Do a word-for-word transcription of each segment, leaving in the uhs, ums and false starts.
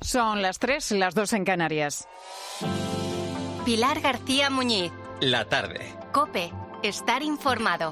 Son las tres, las dos en Canarias. Pilar García Muñiz. La tarde. COPE. Estar informado.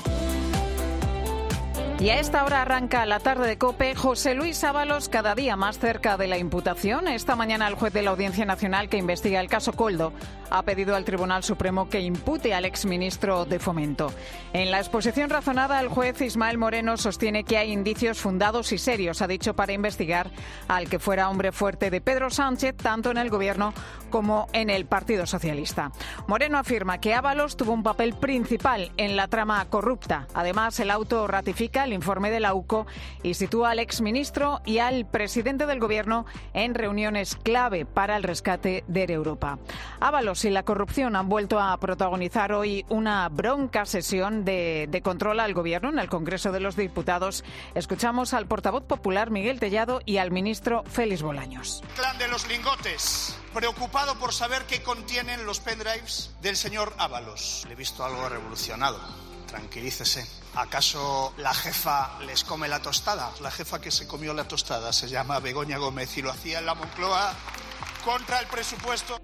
Y a esta hora arranca la tarde de COPE. José Luis Ábalos cada día más cerca de la imputación. Esta mañana el juez de la Audiencia Nacional que investiga el caso Koldo ha pedido al Tribunal Supremo que impute al exministro de Fomento. En la exposición razonada, el juez Ismael Moreno sostiene que hay indicios fundados y serios, ha dicho, para investigar al que fuera hombre fuerte de Pedro Sánchez, tanto en el Gobierno como en el Partido Socialista. Moreno afirma que Ábalos tuvo un papel principal en la trama corrupta. Además, el auto ratifica el informe de la U C O y sitúa al exministro y al presidente del Gobierno en reuniones clave para el rescate de Air Europa. Ábalos y la corrupción han vuelto a protagonizar hoy una bronca sesión de, de control al Gobierno en el Congreso de los Diputados. Escuchamos al portavoz popular Miguel Tellado y al ministro Félix Bolaños. Clan de los lingotes, preocupado por saber qué contienen los pendrives del señor Ábalos. Le he visto algo revolucionado. Tranquilícese. ¿Acaso la jefa les come la tostada? La jefa que se comió la tostada se llama Begoña Gómez y lo hacía en la Moncloa contra el presupuesto.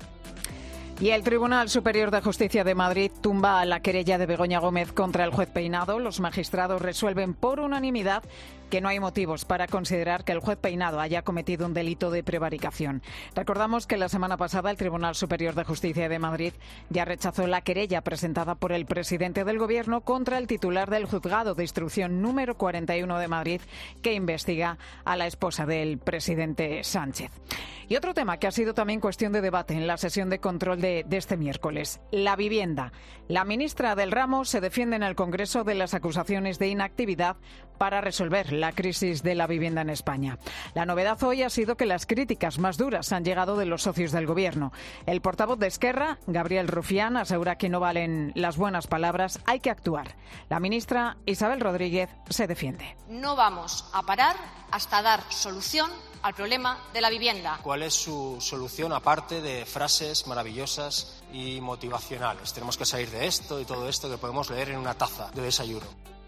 Y el Tribunal Superior de Justicia de Madrid tumba la querella de Begoña Gómez contra el juez Peinado. Los magistrados resuelven por unanimidad que no hay motivos para considerar que el juez Peinado haya cometido un delito de prevaricación. Recordamos que la semana pasada el Tribunal Superior de Justicia de Madrid ya rechazó la querella presentada por el presidente del Gobierno contra el titular del Juzgado de Instrucción número cuarenta y uno de Madrid, que investiga a la esposa del presidente Sánchez. Y otro tema que ha sido también cuestión de debate en la sesión de control de, de este miércoles, la vivienda. La ministra del ramo se defiende en el Congreso de las acusaciones de inactividad para resolver la crisis de la vivienda en España. La novedad hoy ha sido que las críticas más duras han llegado de los socios del Gobierno. El portavoz de Esquerra, Gabriel Rufián, asegura que no valen las buenas palabras, hay que actuar. La ministra Isabel Rodríguez se defiende. No vamos a parar hasta dar solución al problema de la vivienda. ¿Cuál es su solución aparte de frases maravillosas y motivacionales? Tenemos que salir de esto y todo esto que podemos leer en una taza de desayuno.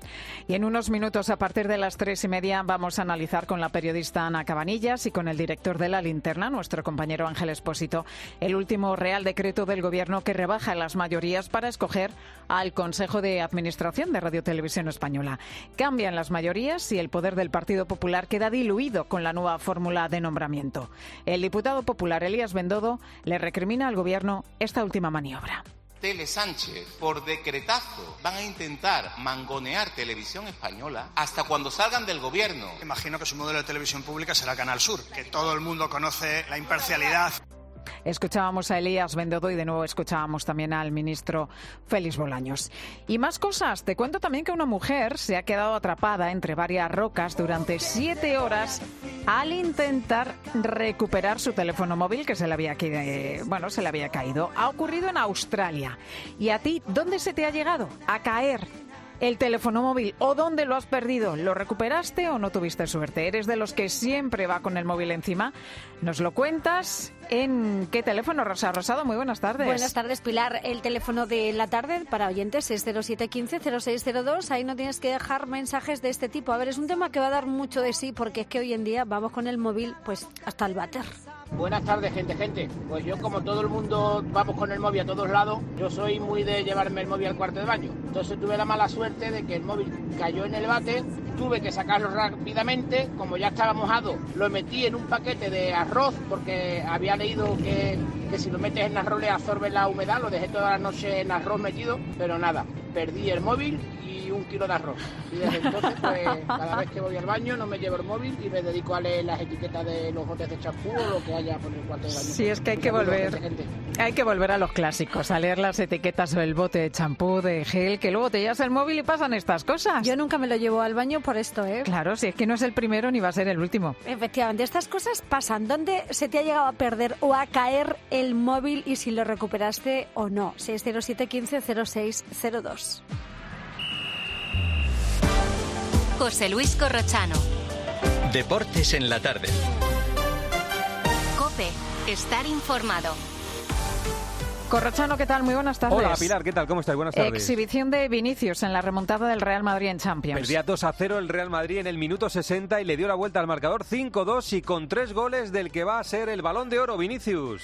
Y en unos minutos, a partir de las tres y media, vamos a analizar con la periodista Ana Cabanillas y con el director de La Linterna, nuestro compañero Ángel Expósito, el último Real Decreto del Gobierno que rebaja las mayorías para escoger al Consejo de Administración de Radio Televisión Española. Cambian las mayorías y el poder del Partido Popular queda diluido con la nueva fórmula de nombramiento. El diputado popular Elías Bendodo le recrimina al Gobierno esta última maniobra. Tele Sánchez, por decretazo, van a intentar mangonear Televisión Española hasta cuando salgan del Gobierno. Imagino que su modelo de televisión pública será Canal Sur, que todo el mundo conoce la imparcialidad. Escuchábamos a Elías Bendodo y de nuevo escuchábamos también al ministro Félix Bolaños. Y más cosas. Te cuento también que una mujer se ha quedado atrapada entre varias rocas durante siete horas al intentar recuperar su teléfono móvil que se le había, eh, bueno, se le había caído. Ha ocurrido en Australia. ¿Y a ti dónde se te ha llegado a caer el teléfono móvil o dónde lo has perdido? ¿Lo recuperaste o no tuviste suerte? ¿Eres de los que siempre va con el móvil encima? Nos lo cuentas. ¿En qué teléfono, Rosa Rosado? Muy buenas tardes. Buenas tardes, Pilar. El teléfono de la tarde para oyentes es cero siete uno cinco cero seis cero dos. Ahí no tienes que dejar mensajes de este tipo. A ver, es un tema que va a dar mucho de sí porque es que hoy en día vamos con el móvil pues hasta el váter. Buenas tardes, gente, gente. Pues yo, como todo el mundo vamos con el móvil a todos lados, yo soy muy de llevarme el móvil al cuarto de baño. Entonces tuve la mala suerte de que el móvil cayó en el váter, tuve que sacarlo rápidamente, como ya estaba mojado, lo metí en un paquete de arroz porque había leído que, que si lo metes en arroz le absorbe la humedad, lo dejé toda la noche en arroz metido, pero nada, perdí el móvil y un kilo de arroz. Y desde entonces, pues, cada vez que voy al baño no me llevo el móvil y me dedico a leer las etiquetas de los botes de champú o lo que haya por el cuarto de baño. Sí, es que hay que volver, hay que volver a los clásicos, a leer las etiquetas del bote de champú, de gel, que luego te llevas el móvil y pasan estas cosas. Yo nunca me lo llevo al baño por esto, ¿eh? Claro, si es que no es el primero ni va a ser el último. Efectivamente, estas cosas pasan. ¿Dónde se te ha llegado a perder o a caer el móvil y si lo recuperaste o no? seis cero siete uno cinco cero seis cero dos. José Luis Corrochano. Deportes en la tarde. COPE. Estar informado. Corrochano, ¿qué tal? Muy buenas tardes. Hola, Pilar, ¿qué tal? ¿Cómo estás? Buenas tardes. Exhibición de Vinicius en la remontada del Real Madrid en Champions. Perdía dos a cero el Real Madrid en el minuto sesenta y le dio la vuelta al marcador cinco dos y con tres goles del que va a ser el Balón de Oro, Vinicius.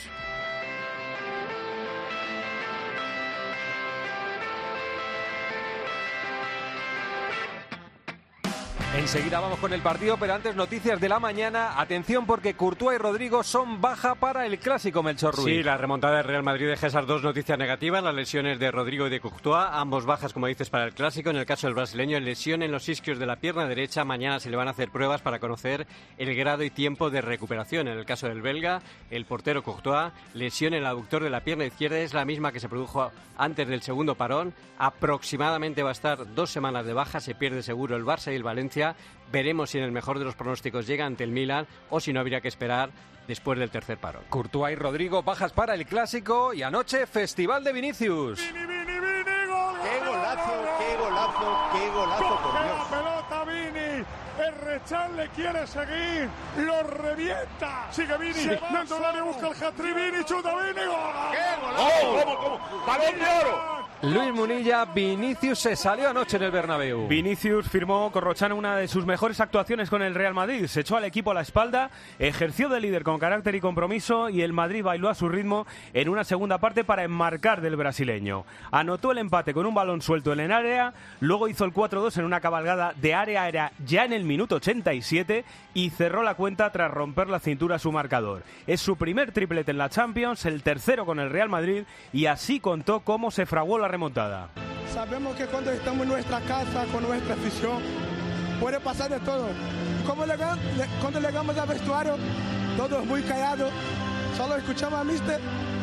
Enseguida vamos con el partido, pero antes noticias de la mañana. Atención porque Courtois y Rodrigo son baja para el Clásico, Melchor Ruiz. Sí, la remontada del Real Madrid deja esas dos noticias negativas, las lesiones de Rodrigo y de Courtois, ambos bajas, como dices, para el Clásico. En el caso del brasileño, lesión en los isquios de la pierna derecha. Mañana se le van a hacer pruebas para conocer el grado y tiempo de recuperación. En el caso del belga, el portero Courtois, lesión en el aductor de la pierna izquierda, es la misma que se produjo antes del segundo parón. Aproximadamente va a estar dos semanas de baja, se pierde seguro el Barça y el Valencia. Veremos si en el mejor de los pronósticos llega ante el Milan o si no habría que esperar después del tercer parón. Courtois y Rodrigo bajas para el Clásico y anoche Festival de Vinicius. ¡Vini, Vini, Vini! ¡Gol! ¡Qué golazo, qué golazo, qué golazo, por Dios! ¡La pelota, Vini! El Rechal le quiere seguir, lo revienta. Sigue Vini, dentro del área busca el hat-trick, Vini, chuta, Vini, ¡gol! ¡Qué golazo! ¿Cómo, cómo? ¡Balón de oro! Luis Munilla, Vinicius se salió anoche en el Bernabéu. Vinicius firmó Corrochano una de sus mejores actuaciones con el Real Madrid. Se echó al equipo a la espalda, ejerció de líder con carácter y compromiso y el Madrid bailó a su ritmo en una segunda parte para enmarcar del brasileño. Anotó el empate con un balón suelto en el área, luego hizo el cuatro dos en una cabalgada de área a área ya en el minuto ochenta y siete y cerró la cuenta tras romper la cintura a su marcador. Es su primer triplete en la Champions, el tercero con el Real Madrid y así contó cómo se fraguó la remontada. Sabemos que cuando estamos en nuestra casa con nuestra afición puede pasar de todo. Como le, le, cuando llegamos al vestuario, todos muy callados, solo escuchamos a mister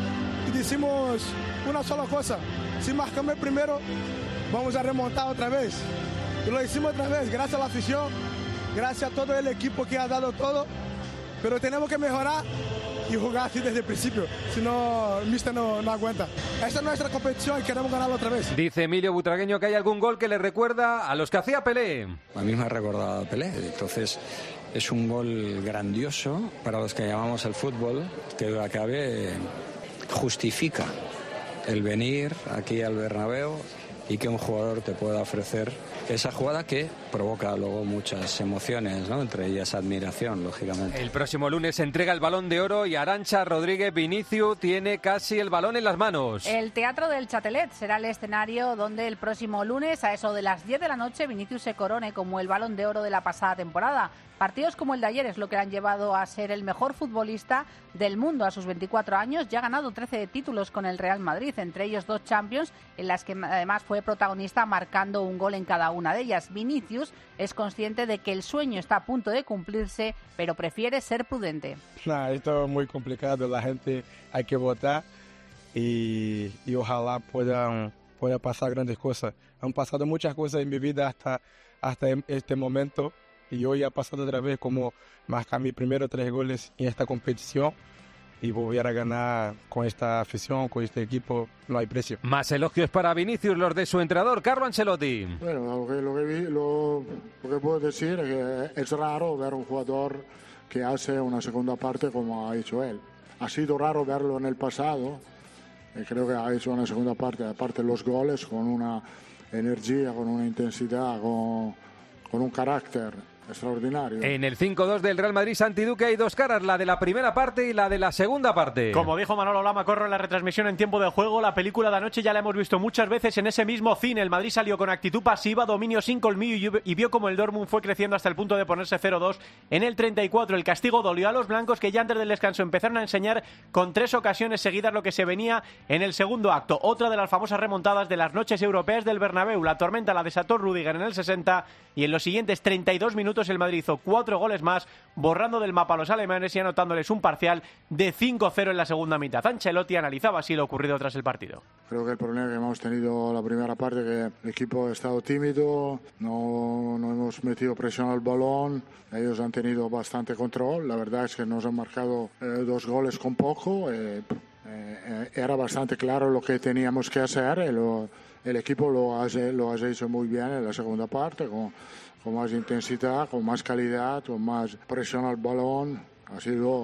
y decimos una sola cosa: si marcamos el primero, vamos a remontar otra vez. Y lo hicimos otra vez, gracias a la afición, gracias a todo el equipo que ha dado todo, pero tenemos que mejorar y jugar así desde el principio, si no, el míster no, no aguanta. Esta es nuestra competición y queremos ganarlo otra vez. Dice Emilio Butragueño que hay algún gol que le recuerda a los que hacía Pelé. A mí me ha recordado a Pelé, entonces es un gol grandioso para los que llamamos el fútbol, que acabe justifica el venir aquí al Bernabéu y que un jugador te pueda ofrecer esa jugada que provoca luego muchas emociones, ¿no? Entre ellas admiración, lógicamente. El próximo lunes se entrega el Balón de Oro y Arantxa Rodríguez Vinicius tiene casi el balón en las manos. El Teatro del Châtelet será el escenario donde el próximo lunes, a eso de las diez de la noche, Vinicius se corone como el Balón de Oro de la pasada temporada. Partidos como el de ayer es lo que le han llevado a ser el mejor futbolista del mundo a sus veinticuatro años. Ya ha ganado trece títulos con el Real Madrid, entre ellos dos Champions, en las que además fue protagonista marcando un gol en cada una de ellas. Vinicius es consciente de que el sueño está a punto de cumplirse, pero prefiere ser prudente. Nah, esto es muy complicado, la gente hay que votar y, y ojalá puedan, pueda pasar grandes cosas. Han pasado muchas cosas en mi vida hasta, hasta este momento. Y hoy ha pasado otra vez como marcar mis primeros tres goles en esta competición y volver a ganar con esta afición, con este equipo, no hay precio. Más elogios para Vinicius, los de su entrenador, Carlo Ancelotti. Bueno, lo que, lo, que vi, lo, lo que puedo decir es que es raro ver un jugador que hace una segunda parte como ha hecho él. Ha sido raro verlo en el pasado y creo que ha hecho una segunda parte, aparte de los goles, con una energía, con una intensidad, con, con un carácter extraordinario. En el cinco dos del Real Madrid, Santi Duque, hay dos caras, la de la primera parte y la de la segunda parte. Como dijo Manolo Lama Corro en la retransmisión en tiempo de juego, la película de anoche ya la hemos visto muchas veces en ese mismo cine. El Madrid salió con actitud pasiva, dominio sin colmillo y vio como el Dortmund fue creciendo hasta el punto de ponerse cero dos en el treinta y cuatro. El castigo dolió a los blancos, que ya antes del descanso empezaron a enseñar con tres ocasiones seguidas lo que se venía en el segundo acto. Otra de las famosas remontadas de las noches europeas del Bernabéu. La tormenta la desató Rüdiger en el sesenta y en los siguientes treinta y dos minutos el Madrid hizo cuatro Cuatro goles más, borrando del mapa a los alemanes y anotándoles un parcial de cinco cero en la segunda mitad. Ancelotti analizaba así lo ocurrido tras el partido. Creo que el problema que hemos tenido la primera parte, que el equipo ha estado tímido, no, no hemos metido presión al balón, ellos han tenido bastante control. La verdad es que nos han marcado eh, dos goles con poco. Eh, eh, era bastante claro lo que teníamos que hacer. Eh, lo, el equipo lo ha, lo ha hecho muy bien en la segunda parte, con con más intensidad, con más calidad, con más presión al balón. Ha sido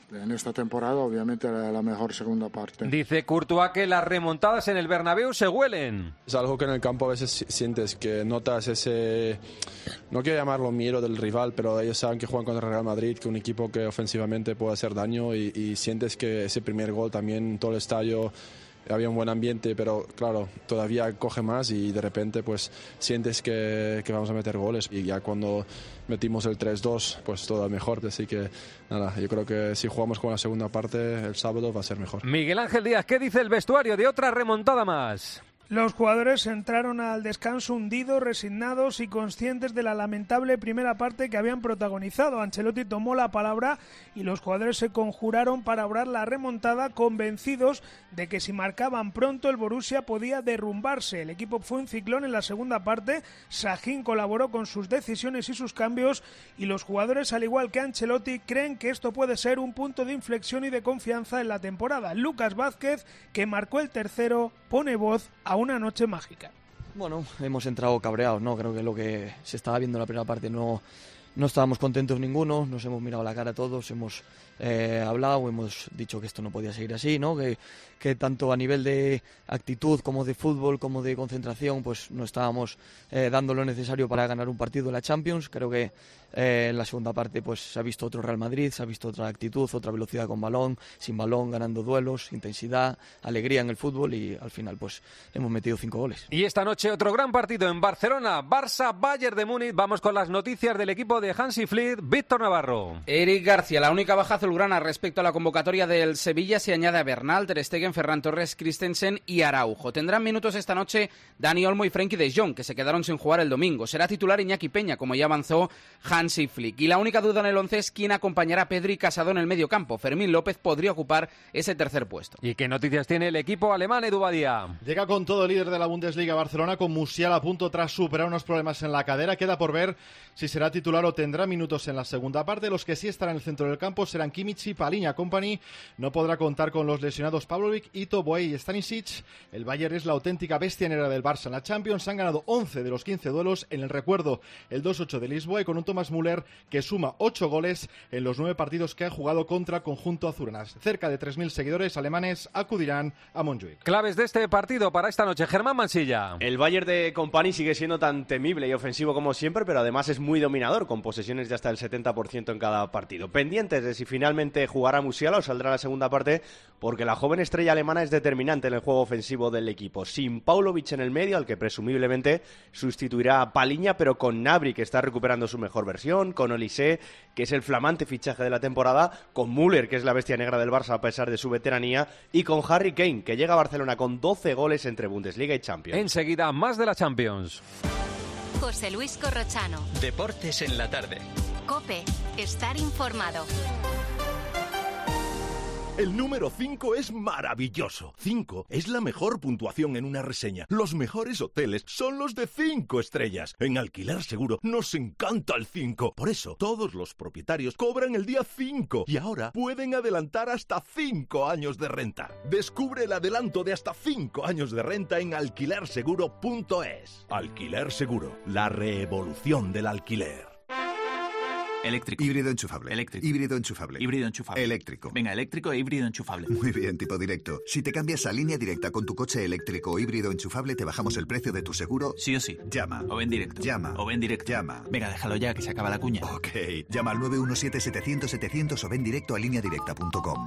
en esta temporada, obviamente la, la mejor segunda parte. Dice Courtois que las remontadas en el Bernabéu se huelen. Es algo que en el campo a veces sientes, que notas ese, no quiero llamarlo miedo del rival, pero ellos saben que juegan contra el Real Madrid, que un equipo que ofensivamente puede hacer daño, y, y sientes que ese primer gol también, todo el estadio, había un buen ambiente, pero claro, todavía coge más y de repente pues sientes que, que vamos a meter goles, y ya cuando metimos el tres dos pues todo mejor, así que nada, yo creo que si jugamos con la segunda parte el sábado va a ser mejor. Miguel Ángel Díaz, ¿qué dice el vestuario de otra remontada más? Los jugadores entraron al descanso hundidos, resignados y conscientes de la lamentable primera parte que habían protagonizado. Ancelotti tomó la palabra y los jugadores se conjuraron para obrar la remontada, convencidos de que si marcaban pronto el Borussia podía derrumbarse. El equipo fue un ciclón en la segunda parte, Sahin colaboró con sus decisiones y sus cambios, y los jugadores, al igual que Ancelotti, creen que esto puede ser un punto de inflexión y de confianza en la temporada. Lucas Vázquez, que marcó el tercero, pone voz a una noche mágica. Bueno, hemos entrado cabreados, ¿no? Creo que lo que se estaba viendo en la primera parte no, no estábamos contentos ninguno, nos hemos mirado a la cara todos, hemos eh, hablado, hemos dicho que esto no podía seguir así, ¿no? Que, que tanto a nivel de actitud como de fútbol, como de concentración, pues no estábamos eh, dando lo necesario para ganar un partido de la Champions. Creo que eh, en la segunda parte pues se ha visto otro Real Madrid, se ha visto otra actitud, otra velocidad con balón, sin balón, ganando duelos, intensidad, alegría en el fútbol, y al final pues hemos metido cinco goles. Y esta noche otro gran partido en Barcelona, Barça-Bayern de Múnich. Vamos con las noticias del equipo de Hansi Flick, Víctor Navarro. Eric García, la única baja azulgrana respecto a la convocatoria del Sevilla, se añade a Bernal, Ter Stegen, Ferran Torres, Christensen y Araujo. Tendrán minutos esta noche Dani Olmo y Frenkie de Jong, que se quedaron sin jugar el domingo. Será titular Iñaki Peña, como ya avanzó Hansi Flick. Y la única duda en el once es quién acompañará a Pedri y Casado en el medio campo. Fermín López podría ocupar ese tercer puesto. ¿Y qué noticias tiene el equipo alemán, Edu Badía? Llega con todo el líder de la Bundesliga Barcelona, con Musiala a punto tras superar unos problemas en la cadera. Queda por ver si será titular o tendrá minutos en la segunda parte. Los que sí estarán en el centro del campo serán Kimmich y Paliña. Company no podrá contar con los lesionados Pavlovic, Ito, Boey y Stanisic. El Bayern es la auténtica bestia negra del Barça en la Champions. Han ganado once de los quince duelos. En el recuerdo, el dos ocho de Lisboa, y con un Thomas Müller que suma ocho goles en los nueve partidos que ha jugado contra el conjunto azulgrana. Cerca de tres mil seguidores alemanes acudirán a Montjuic. Claves de este partido para esta noche, Germán Mansilla. El Bayern de Company sigue siendo tan temible y ofensivo como siempre, pero además es muy dominador, con posesiones de hasta el setenta por ciento en cada partido. Pendientes de si finalmente jugará Musiala o saldrá la segunda parte, porque la joven estrella alemana es determinante en el juego ofensivo del equipo. Sin Paulovic en el medio, al que presumiblemente sustituirá a Paliña, pero con Gnabry, que está recuperando su mejor versión, con Olise, que es el flamante fichaje de la temporada, con Müller, que es la bestia negra del Barça a pesar de su veteranía, y con Harry Kane, que llega a Barcelona con doce goles entre Bundesliga y Champions. Enseguida, más de la Champions. José Luis Corrochano. Deportes en la tarde. COPE. Estar informado. El número cinco es maravilloso. cinco es la mejor puntuación en una reseña. Los mejores hoteles son los de cinco estrellas. En Alquiler Seguro nos encanta el cinco. Por eso, todos los propietarios cobran el día cinco y ahora pueden adelantar hasta cinco años de renta. Descubre el adelanto de hasta cinco años de renta en alquiler seguro punto es. Alquiler Seguro, la revolución del alquiler. Eléctrico. Híbrido enchufable. Eléctrico. Híbrido enchufable. Híbrido enchufable. Eléctrico. Venga, eléctrico e híbrido enchufable. Muy bien, tipo directo. Si te cambias a Línea Directa con tu coche eléctrico o híbrido enchufable, te bajamos el precio de tu seguro. Sí o sí. Llama. O ven directo. Llama. O ven directo. Llama. Venga, déjalo ya, que se acaba la cuña. Ok. Llama al nueve uno siete, setecientos, setecientos o ven directo a línea directa punto com.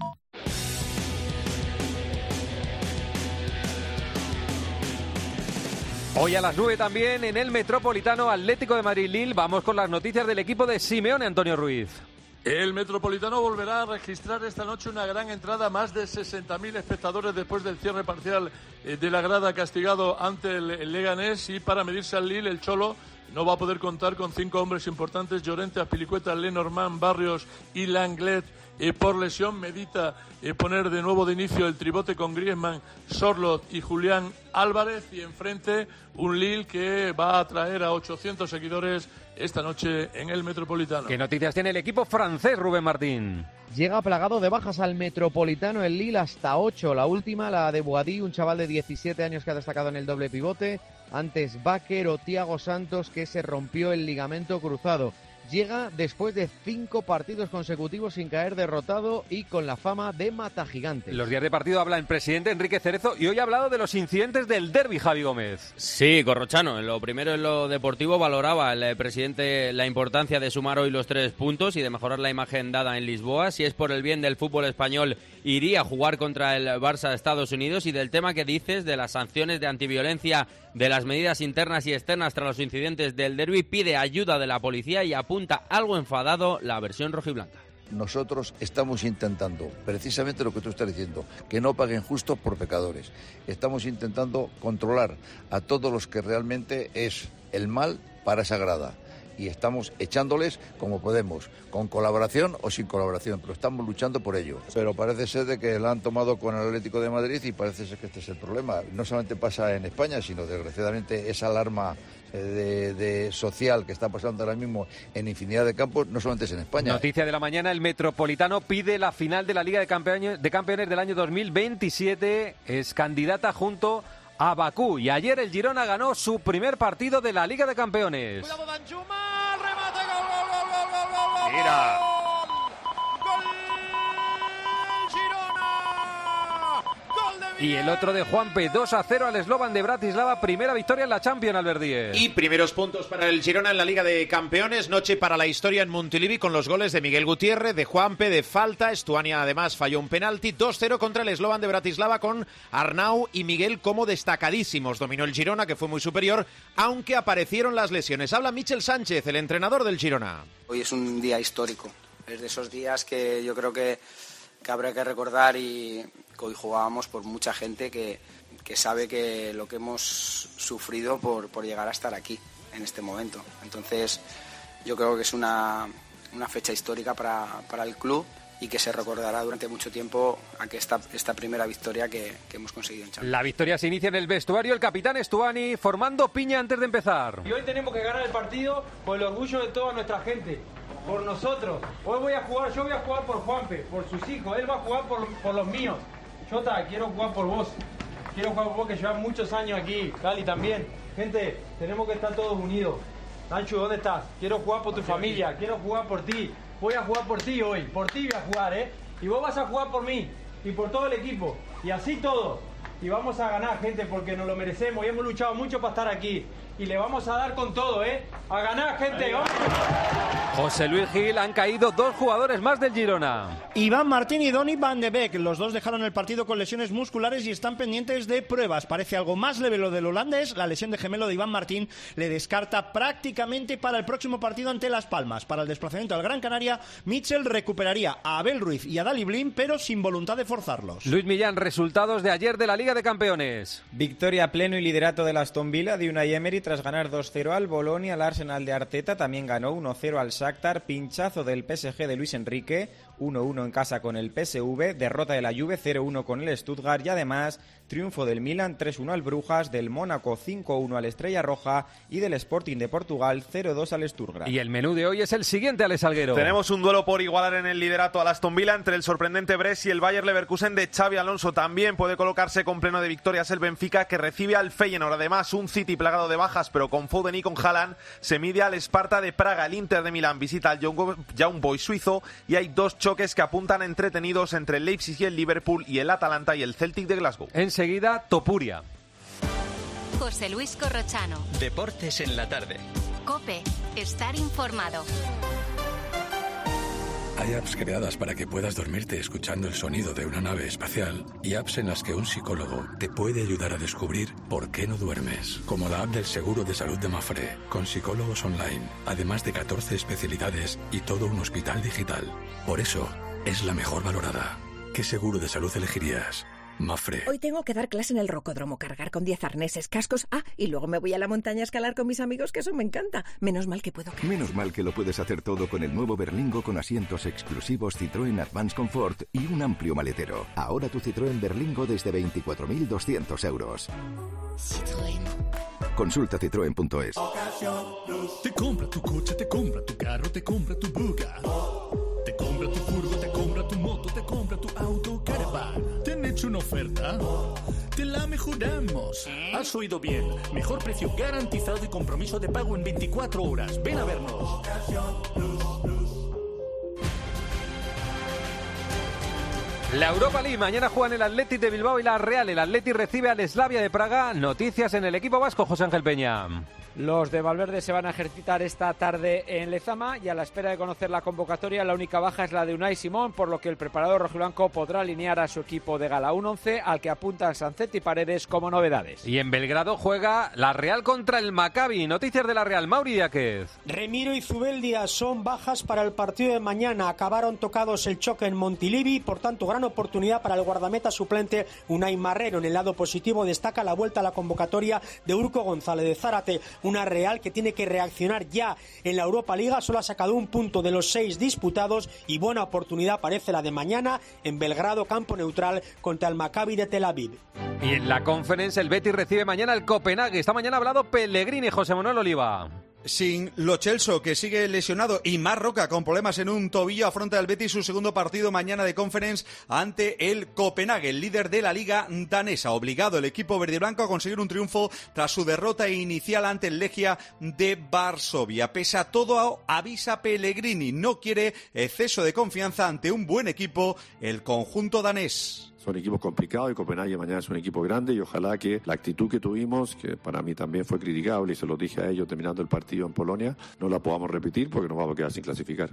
Hoy a las nueve también en el Metropolitano Atlético de Madrid-Lille. Vamos con las noticias del equipo de Simeone, Antonio Ruiz. El Metropolitano volverá a registrar esta noche una gran entrada, más de sesenta mil espectadores después del cierre parcial de la grada castigado ante el Leganés, y para medirse al Lille el Cholo no va a poder contar con cinco hombres importantes: Llorente, Azpilicueta, Lenormand, Barrios y Langlet. Eh, por lesión medita eh, poner de nuevo de inicio el tribote con Griezmann, Sorloth y Julián Álvarez, y enfrente un Lille que va a traer a ochocientos seguidores esta noche en el Metropolitano. ¿Qué noticias tiene el equipo francés, Rubén Martín? Llega plagado de bajas al Metropolitano el Lille, hasta ocho. La última, la de Boadí, un chaval de diecisiete años que ha destacado en el doble pivote. Antes Baker o Thiago Santos, que se rompió el ligamento cruzado. llega después de cinco partidos consecutivos sin caer derrotado y con la fama de matagigantes. Los días de partido habla el presidente Enrique Cerezo y hoy ha hablado de los incidentes del derbi, Javi Gómez. Sí, Corrochano, en lo primero en lo deportivo valoraba el presidente la importancia de sumar hoy los tres puntos y de mejorar la imagen dada en Lisboa. Si es por el bien del fútbol español, iría a jugar contra el Barça de Estados Unidos. Y del tema que dices, de las sanciones de antiviolencia, de las medidas internas y externas tras los incidentes del derbi, pide ayuda de la policía y apunta algo enfadado la versión rojiblanca. Nosotros estamos intentando, precisamente lo que tú estás diciendo, que no paguen justos por pecadores. Estamos intentando controlar a todos los que realmente es el mal para esa grada. Y estamos echándoles como podemos, con colaboración o sin colaboración, pero estamos luchando por ello. Pero parece ser de que la han tomado con el Atlético de Madrid y parece ser que este es el problema. No solamente pasa en España, sino desgraciadamente esa alarma De, de social que está pasando ahora mismo en infinidad de campos, no solamente es en España. Noticia de la mañana, el Metropolitano pide la final de la Liga de Campeones, de Campeones del año dos mil veintisiete, es candidata junto a Bakú, y ayer el Girona ganó su primer partido de la Liga de Campeones. Cuidado, Danjuma, remate, gol, gol, gol, gol, gol, gol, gol. Mira. Y el otro de Juanpe, dos a cero al Slovan de Bratislava, primera victoria en la Champions, Albert Díez. Y primeros puntos para el Girona en la Liga de Campeones, noche para la historia en Montilivi con los goles de Miguel Gutiérrez, de Juanpe, de falta. Estuania además falló un penalti, dos cero contra el Slovan de Bratislava con Arnau y Miguel como destacadísimos. Dominó el Girona, que fue muy superior, aunque aparecieron las lesiones. Habla Michel Sánchez, el entrenador del Girona. Hoy es un día histórico, es de esos días que yo creo que, que habrá que recordar, y que hoy jugábamos por mucha gente que, que sabe que lo que hemos sufrido por, por llegar a estar aquí en este momento. Entonces yo creo que es una, una fecha histórica para, para el club y que se recordará durante mucho tiempo a que esta, esta primera victoria que, que hemos conseguido en Champions. La victoria se inicia en el vestuario, el capitán Estuani formando piña antes de empezar. Y hoy tenemos que ganar el partido por el orgullo de toda nuestra gente, por nosotros. Hoy voy a jugar, yo voy a jugar por Juanpe, por sus hijos, él va a jugar por, por los míos. Jota, quiero jugar por vos, quiero jugar por vos que llevas muchos años aquí, Cali también. Gente, tenemos que estar todos unidos. Nacho, ¿dónde estás? Quiero jugar por tu familia, quiero jugar por ti. Voy a jugar por ti hoy, por ti voy a jugar, ¿eh? Y vos vas a jugar por mí y por todo el equipo. Y así todos. Y vamos a ganar, gente, porque nos lo merecemos y hemos luchado mucho para estar aquí. Y le vamos a dar con todo, ¿eh? A ganar, gente. ¡Vamos! José Luis Gil, han caído dos jugadores más del Girona. Iván Martín y Donny van de Beek. Los dos dejaron el partido con lesiones musculares y están pendientes de pruebas. Parece algo más leve lo del holandés. La lesión de gemelo de Iván Martín le descarta prácticamente para el próximo partido ante Las Palmas. Para el desplazamiento al Gran Canaria, Mitchell recuperaría a Abel Ruiz y a Dali Blin, pero sin voluntad de forzarlos. Luis Millán, resultados de ayer de la Liga de Campeones. Victoria pleno y liderato del Aston Villa de Unai Emery tras ganar dos cero al Bolonia. El Arsenal de Arteta también ganó uno cero al Shakhtar. Pinchazo del P S G de Luis Enrique, uno uno en casa con el P S V. Derrota de la Juve cero uno con el Stuttgart. Y además triunfo del Milan tres uno al Brujas, del Mónaco cinco uno al Estrella Roja y del Sporting de Portugal cero dos al Stuttgart. Y el menú de hoy es el siguiente, Alex Salguero. Tenemos un duelo por igualar en el liderato al Aston Villa entre el sorprendente Brest y el Bayer Leverkusen de Xabi Alonso. También puede colocarse con pleno de victorias el Benfica, que recibe al Feyenoord. Además, un City plagado de bajas, pero con Foden y con Haaland, se mide al Sparta de Praga. El Inter de Milán visita al Young Boys suizo y hay dos choques que apuntan a entretenidos entre el Leipzig y el Liverpool, y el Atalanta y el Celtic de Glasgow. Enseguida, Topuria. José Luis Corrochano. Deportes en la tarde. COPE. Estar informado. Hay apps creadas para que puedas dormirte escuchando el sonido de una nave espacial y apps en las que un psicólogo te puede ayudar a descubrir por qué no duermes, como la app del seguro de salud de Mafre, con psicólogos online, además de catorce especialidades y todo un hospital digital. Por eso, es la mejor valorada. ¿Qué seguro de salud elegirías? Mafre. Hoy tengo que dar clase en el rocódromo, cargar con diez arneses, cascos, ah, y luego me voy a la montaña a escalar con mis amigos, que eso me encanta. Menos mal que puedo... Menos mal que lo puedes hacer todo con el nuevo Berlingo con asientos exclusivos Citroën Advance Comfort y un amplio maletero. Ahora tu Citroën Berlingo desde veinticuatro mil doscientos euros. Citroën. Consulta citroen punto es. Te compra tu coche, te compra tu carro, te compra tu buga. Te compra tu furgo, te compra tu moto, te compra tu auto, caravan. Tiene hecho una oferta? ¡Te la mejoramos! Has oído bien. Mejor precio garantizado y compromiso de pago en veinticuatro horas. Ven a vernos. La Europa League, mañana juegan el Athletic de Bilbao y la Real. El Athletic recibe al Slavia de Praga. Noticias en el equipo vasco, José Ángel Peña. Los de Valverde se van a ejercitar esta tarde en Lezama y a la espera de conocer la convocatoria, la única baja es la de Unai Simón, por lo que el preparador rojiblanco podrá alinear a su equipo de gala. Un once al que apuntan Sancet y Paredes como novedades. Y en Belgrado juega la Real contra el Maccabi. Noticias de la Real, Mauri Díaz. Remiro y Zubeldia son bajas para el partido de mañana. Acabaron tocados el choque en Montilivi, por tanto gran oportunidad para el guardameta suplente Unai Marrero. En el lado positivo destaca la vuelta a la convocatoria de Urco González de Zárate. Una Real que tiene que reaccionar ya en la Europa Liga, solo ha sacado un punto de los seis disputados y buena oportunidad parece la de mañana en Belgrado, campo neutral, contra el Maccabi de Tel Aviv. Y en la Conference el Betis recibe mañana el Copenhague. Esta mañana ha hablado Pellegrini, José Manuel Oliva. Sin Lo Celso, que sigue lesionado, y Marc Roca con problemas en un tobillo, afronta el Betis su segundo partido mañana de Conference ante el Copenhague, el líder de la liga danesa. Obligado el equipo verdiblanco a conseguir un triunfo tras su derrota inicial ante el Legia de Varsovia. Pese a todo, avisa Pellegrini, no quiere exceso de confianza ante un buen equipo, el conjunto danés. Son equipos complicados y Copenhague mañana es un equipo grande y ojalá que la actitud que tuvimos, que para mí también fue criticable y se lo dije a ellos terminando el partido en Polonia, no la podamos repetir porque nos vamos a quedar sin clasificar.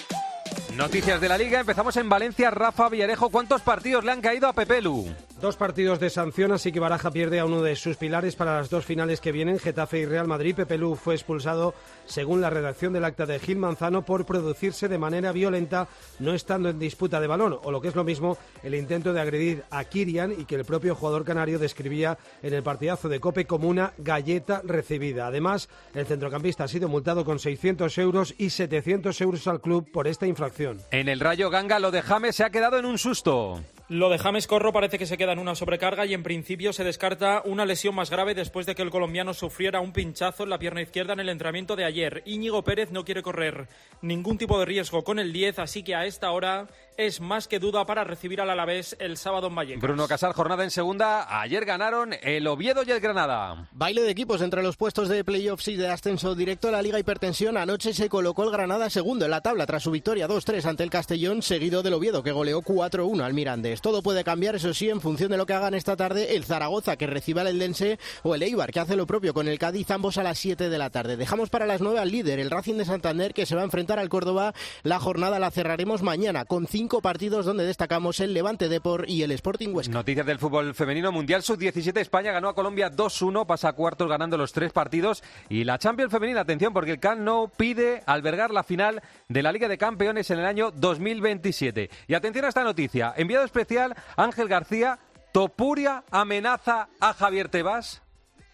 Noticias de la Liga, empezamos en Valencia. Rafa Villarejo, ¿cuántos partidos le han caído a Pepe Lu? Dos partidos de sanción, así que Baraja pierde a uno de sus pilares para las dos finales que vienen, Getafe y Real Madrid. Pepe Lu fue expulsado, según la redacción del acta de Gil Manzano, por producirse de manera violenta, no estando en disputa de balón, o lo que es lo mismo, el intento de agredir a Kirian, y que el propio jugador canario describía en el partidazo de COPE como una galleta recibida. Además, el centrocampista ha sido multado con seiscientos euros y setecientos euros al club por esta infracción. En el Rayo Ganga, lo de James se ha quedado en un susto. Lo de James Corro parece que se queda en una sobrecarga y en principio se descarta una lesión más grave después de que el colombiano sufriera un pinchazo en la pierna izquierda en el entrenamiento de ayer. Íñigo Pérez no quiere correr ningún tipo de riesgo con el diez, así que a esta hora es más que duda para recibir al Alavés el sábado en Vallecas. Bruno Casal, jornada en segunda. Ayer ganaron el Oviedo y el Granada. Baile de equipos entre los puestos de playoffs y de ascenso directo a la Liga Hipertensión. Anoche se colocó el Granada segundo en la tabla tras su victoria dos tres ante el Castellón, seguido del Oviedo, que goleó cuatro uno al Mirandés. Todo puede cambiar, eso sí, en función de lo que hagan esta tarde el Zaragoza, que recibe al Eldense, o el Eibar, que hace lo propio con el Cádiz, ambos a las siete de la tarde. Dejamos para las nueve al líder, el Racing de Santander, que se va a enfrentar al Córdoba. La jornada la cerraremos mañana con cinco partidos donde destacamos el Levante Depor y el Sporting Huesca. Noticias del fútbol femenino. Mundial sub diecisiete, España ganó a Colombia dos uno, pasa a cuartos ganando los tres partidos. Y la Champions femenina, atención, porque el Camp Nou pide albergar la final de la Liga de Campeones en el año dos mil veintisiete. Y atención a esta noticia, enviado especial Ángel García. ¿Topuria amenaza a Javier Tebas?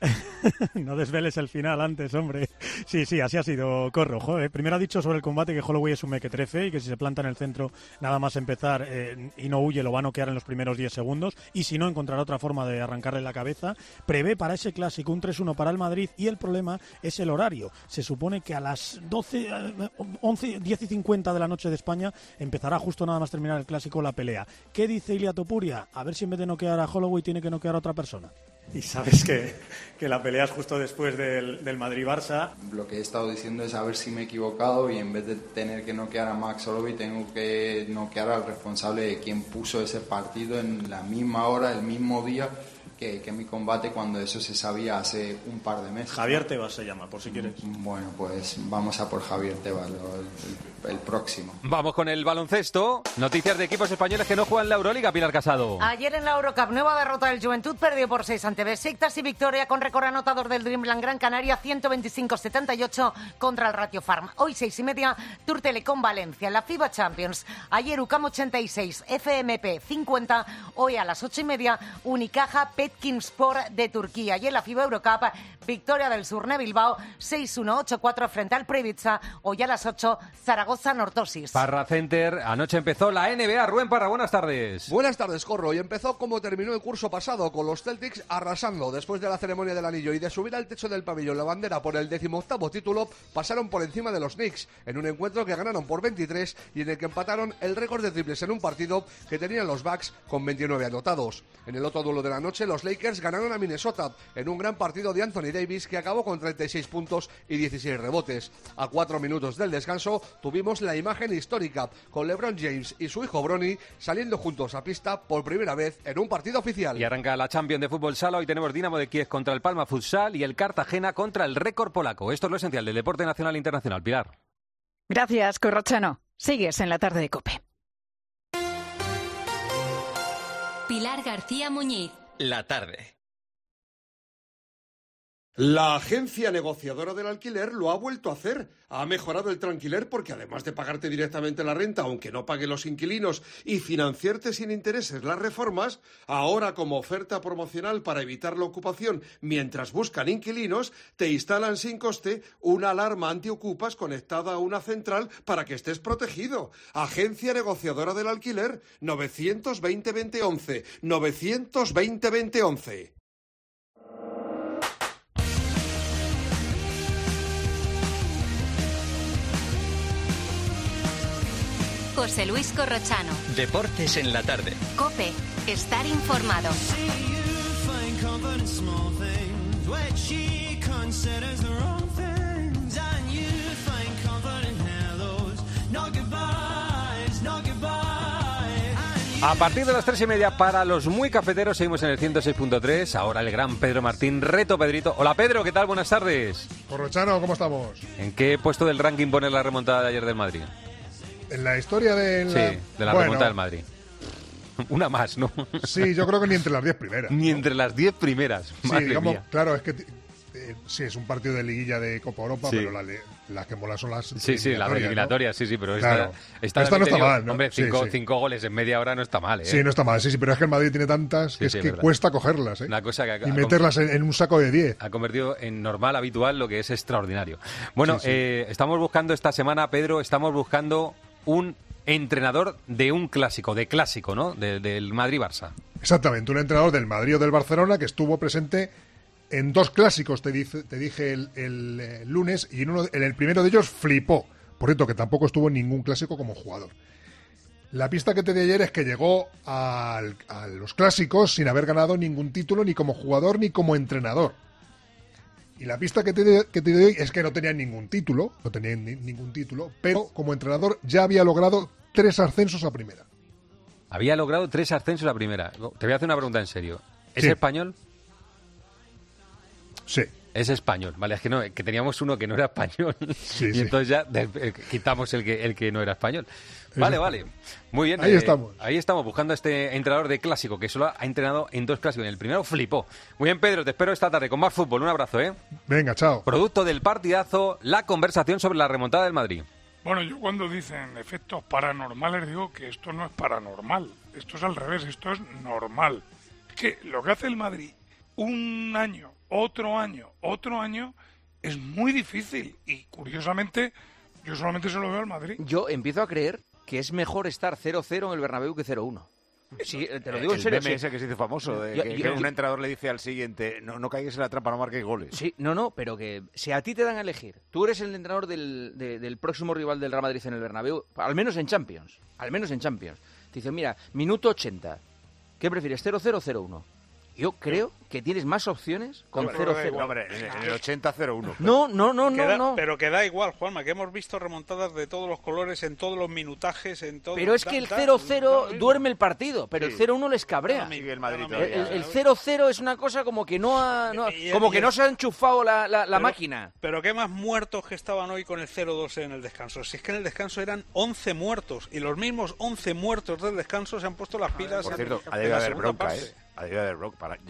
No desveles el final antes, hombre. Sí, sí, así ha sido, Corro. Joder, primero ha dicho sobre el combate que Holloway es un mequetrefe y que si se planta en el centro nada más empezar eh, y no huye lo va a noquear en los primeros diez segundos y si no encontrará otra forma de arrancarle la cabeza. Prevé para ese clásico un tres uno para el Madrid y el problema es el horario. Se supone que a las doce, once, diez y cincuenta de la noche de España empezará justo nada más terminar el clásico la pelea. ¿Qué dice Ilia Topuria? A ver si en vez de noquear a Holloway tiene que noquear a otra persona. Y sabes que, que la pelea es justo después del, del Madrid-Barça. Lo que he estado diciendo es a ver si me he equivocado y en vez de tener que noquear a Max Holloway tengo que noquear al responsable de quien puso ese partido en la misma hora, el mismo día que, que mi combate, cuando eso se sabía hace un par de meses. Javier Tebas se llama, por si quieres. Bueno, pues vamos a por Javier Tebas, el, el, el próximo. Vamos con el baloncesto. Noticias de equipos españoles que no juegan la Euroliga, Pilar Casado. Ayer en la Eurocup, nueva derrota del Juventud, perdió por seis ante Besiktas y victoria con récord anotador del Dreamland Gran Canaria, ciento veinticinco a setenta y ocho contra el Ratio Farm. Hoy seis y media, Tour Telecom Valencia, la FIBA Champions. Ayer U C A M ochenta y seis, F M P cincuenta. Hoy a las ocho y media, Unicaja Petkinspor de Turquía. Y en la FIBA Eurocup, victoria del Surne Bilbao, seis uno, ocho cuatro frente al Previtsa. Hoy a las ocho, Zaragoza Zaragoza, Nortosis. Parra Center, anoche empezó la N B A. Rubén Parra, buenas tardes. Buenas tardes, Corro. Y empezó como terminó el curso pasado, con los Celtics arrasando. Después de la ceremonia del anillo y de subir al techo del pabellón la bandera por el decimoctavo título, pasaron por encima de los Knicks, en un encuentro que ganaron por veintitrés y en el que empataron el récord de triples en un partido que tenían los Bucks con veintinueve anotados. En el otro duelo de la noche, los Lakers ganaron a Minnesota en un gran partido de Anthony Davis que acabó con treinta y seis puntos y dieciséis rebotes. A cuatro minutos del descanso tuvimos la imagen histórica con LeBron James y su hijo Bronny saliendo juntos a pista por primera vez en un partido oficial. Y arranca la Champions de fútbol sala. Hoy tenemos Dinamo de Kiev contra el Palma Futsal y el Cartagena contra el Récord polaco. Esto es lo esencial del deporte nacional e internacional. Pilar. Gracias, Corrochano. Sigues en la tarde de COPE. Pilar García Muñiz. La tarde. La agencia negociadora del alquiler lo ha vuelto a hacer. Ha mejorado el tranquiler porque además de pagarte directamente la renta, aunque no paguen los inquilinos, y financiarte sin intereses las reformas, ahora como oferta promocional para evitar la ocupación mientras buscan inquilinos, te instalan sin coste una alarma antiocupas conectada a una central para que estés protegido. Agencia negociadora del alquiler, novecientos veinte veinte once, novecientos veinte veinte once. José Luis Corrochano. Deportes en la tarde. COPE. Estar informado. A partir de las tres y media para los muy cafeteros seguimos en el ciento seis punto tres. Ahora el gran Pedro Martín, reto Pedrito. Hola Pedro, ¿qué tal? Buenas tardes. Corrochano, ¿cómo estamos? ¿En qué puesto del ranking pone la remontada de ayer del Madrid? En la historia de la... Sí, de la bueno, remontada del Madrid. Una más, ¿no? Sí, yo creo que ni entre las diez primeras. Ni entre las diez primeras. Sí, Madre digamos, mía. claro, es que eh, sí, es un partido de liguilla de Copa Europa, Sí. pero la, las que molan son las Sí, sí, las eliminatorias, eliminatorias, ¿no? sí, sí, pero Claro. esta, Esta no está tenido- mal, ¿no? Hombre, Sí, cinco, sí. cinco goles en media hora no está mal, ¿eh? Sí, no está mal, sí, sí, pero es que el Madrid tiene tantas que Sí, es sí, es que verdad. cuesta cogerlas, ¿eh? Una cosa que ha- y ha meterlas en, en un saco de diez. Ha convertido en normal, habitual, lo que es extraordinario. Bueno, Sí, sí. eh, estamos buscando esta semana, Pedro, estamos buscando un entrenador de un clásico, de clásico, ¿no? De- del Madrid-Barça. Exactamente, un entrenador del Madrid o del Barcelona que estuvo presente en dos clásicos, te, dice, te dije el, el, eh, lunes, y en, uno, en el primero de ellos flipó. Por cierto, que tampoco estuvo en ningún clásico como jugador. La pista que te di ayer es que llegó al- a los clásicos sin haber ganado ningún título, ni como jugador ni como entrenador. Y la pista que te, que te doy es que no tenía ningún título, no tenía ni- ningún título, pero como entrenador ya había logrado tres ascensos a primera. Había logrado tres ascensos a primera. Te voy a hacer una pregunta en serio. ¿Es Sí. español? Sí. Es español, vale, es que no, que teníamos uno que no era español Sí, y sí. entonces ya de- eh, quitamos el que el que no era español. Vale, Eso. vale. Muy bien. Ahí estamos. Ahí estamos buscando a este entrenador de clásico que solo ha entrenado en dos clásicos. En el primero flipó. Muy bien, Pedro, te espero esta tarde con más fútbol. Un abrazo, ¿eh? Venga, chao. Producto del partidazo, la conversación sobre la remontada del Madrid. Bueno, yo cuando dicen efectos paranormales digo que esto no es paranormal, esto es al revés, esto es normal. Es que lo que hace el Madrid un año, otro año, otro año, es muy difícil y curiosamente yo solamente se lo veo al Madrid. Yo empiezo a creer que es mejor estar cero cero en el Bernabéu que cero uno. Sí, te lo digo en el serio. meme sí. ese que se hizo famoso, de Yo- que, yo- que yo- un entrenador le dice al siguiente, no, no caigas en la trampa, no marques goles. Sí, no, no, pero que si a ti te dan a elegir, tú eres el entrenador del, de- del próximo rival del Real Madrid en el Bernabéu, al menos en Champions, al menos en Champions. Te dicen, mira, minuto ochenta, ¿qué prefieres, cero cero o cero uno? Yo creo que tienes más opciones con Hombre, cero cero. no, hombre, en el- en el ochenta cero uno. No, no, no, Que no, da- no. Pero que da igual, Juanma, que hemos visto remontadas de todos los colores, en todos los minutajes, en todo... Pero es que el cero cero duerme el partido, pero el cero uno les cabrea. Sigue el Madrid El- todavía. El el cero cero es una cosa como que no ha, no ha- Y- y- como y que el- no se ha enchufado la, la- la Pero- máquina. Pero qué más muertos que estaban hoy con el cero dos en el descanso. Si es que en el descanso eran once muertos, y los mismos once muertos del descanso se han puesto las pilas Por en- cierto, en ha debido la haber segunda bronca, parte. ¿eh? Ha debido haber bronca. Para- Yo, yo la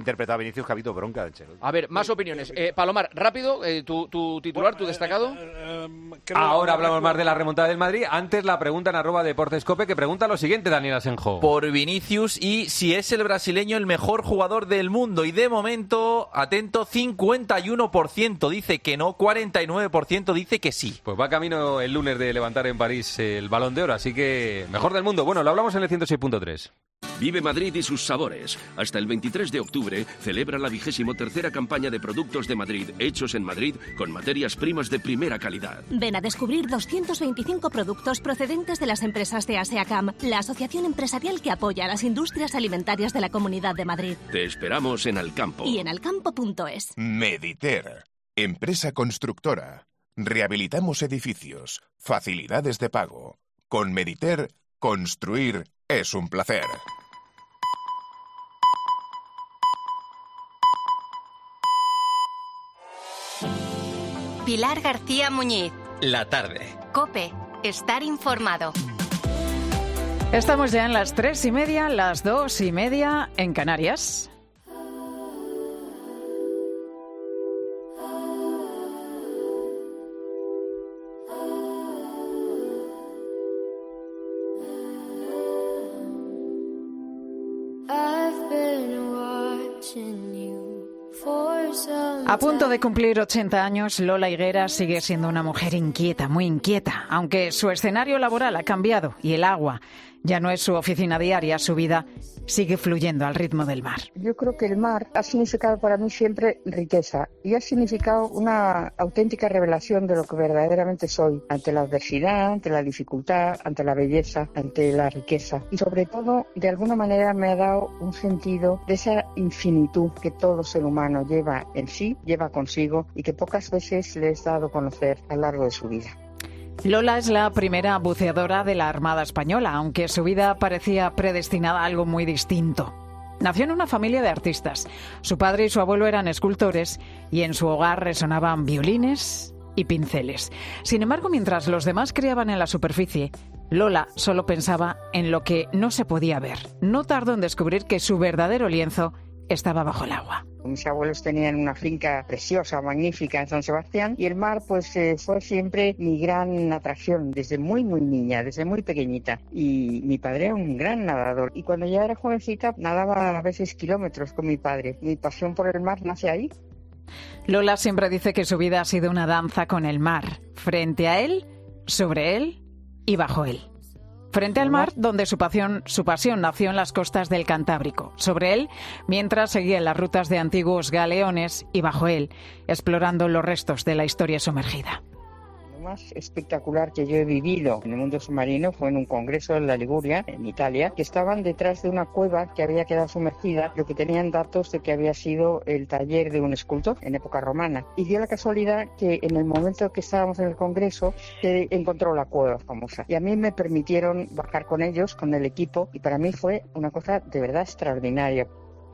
interpretado a Vinicius que ha habido bronca de Ancelotti. A ver, más opiniones. Eh, Palomar, rápido, eh, tu, tu titular, tu destacado. Ahora hablamos más de la remontada del Madrid. Antes la pregunta en arroba Deportescope, que pregunta lo siguiente, Daniel Asenjo. Por Vinicius y si es el brasileño el mejor jugador del mundo. Y de momento, atento, cincuenta y uno por ciento dice que no, cuarenta y nueve por ciento dice que sí. Pues va camino el lunes de levantar en París el Balón de Oro, así que mejor del mundo. Bueno, lo hablamos en el ciento seis punto tres. Vive Madrid y sus sabores. Hasta el veintitrés de octubre celebra la vigésimo tercera campaña de productos de Madrid, hechos en Madrid con materias primas de primera calidad. Ven a descubrir doscientos veinticinco productos procedentes de las empresas de ASEACAM, la asociación empresarial que apoya a las industrias alimentarias de la Comunidad de Madrid. Te esperamos en Alcampo. Y en alcampo punto es. Mediter, empresa constructora. Rehabilitamos edificios, facilidades de pago. Con Mediter, construir es un placer. Pilar García Muñiz. La tarde. COPE. Estar informado. Estamos ya en las tres y media, las dos y media en Canarias. A punto de cumplir ochenta años, Lola Higuera sigue siendo una mujer inquieta, muy inquieta, aunque su escenario laboral ha cambiado y el agua ya no es su oficina diaria, su vida sigue fluyendo al ritmo del mar. Yo creo que el mar ha significado para mí siempre riqueza y ha significado una auténtica revelación de lo que verdaderamente soy, ante la adversidad, ante la dificultad, ante la belleza, ante la riqueza. Y sobre todo, de alguna manera me ha dado un sentido de esa infinitud que todo ser humano lleva en sí, lleva consigo y que pocas veces le he dado a conocer a lo largo de su vida. Lola es la primera buceadora de la Armada Española, aunque su vida parecía predestinada a algo muy distinto. Nació en una familia de artistas. Su padre y su abuelo eran escultores y en su hogar resonaban violines y pinceles. Sin embargo, mientras los demás criaban en la superficie, Lola solo pensaba en lo que no se podía ver. No tardó en descubrir que su verdadero lienzo estaba bajo el agua. Mis abuelos tenían una finca preciosa, magnífica en San Sebastián y el mar pues eh, fue siempre mi gran atracción desde muy muy niña, desde muy pequeñita. Y mi padre era un gran nadador y cuando ya era jovencita nadaba a veces kilómetros con mi padre. Mi pasión por el mar nace ahí. Lola siempre dice que su vida ha sido una danza con el mar, frente a él, sobre él y bajo él. Frente al mar, donde su pasión, su pasión nació en las costas del Cantábrico. Sobre él, mientras seguía en las rutas de antiguos galeones y bajo él, explorando los restos de la historia sumergida. Lo más espectacular que yo he vivido en el mundo submarino fue en un congreso en la Liguria, en Italia, que estaban detrás de una cueva que había quedado sumergida, lo que tenían datos de que había sido el taller de un escultor en época romana. Y dio la casualidad que en el momento que estábamos en el congreso se encontró la cueva famosa. Y a mí me permitieron bajar con ellos, con el equipo, y para mí fue una cosa de verdad extraordinaria.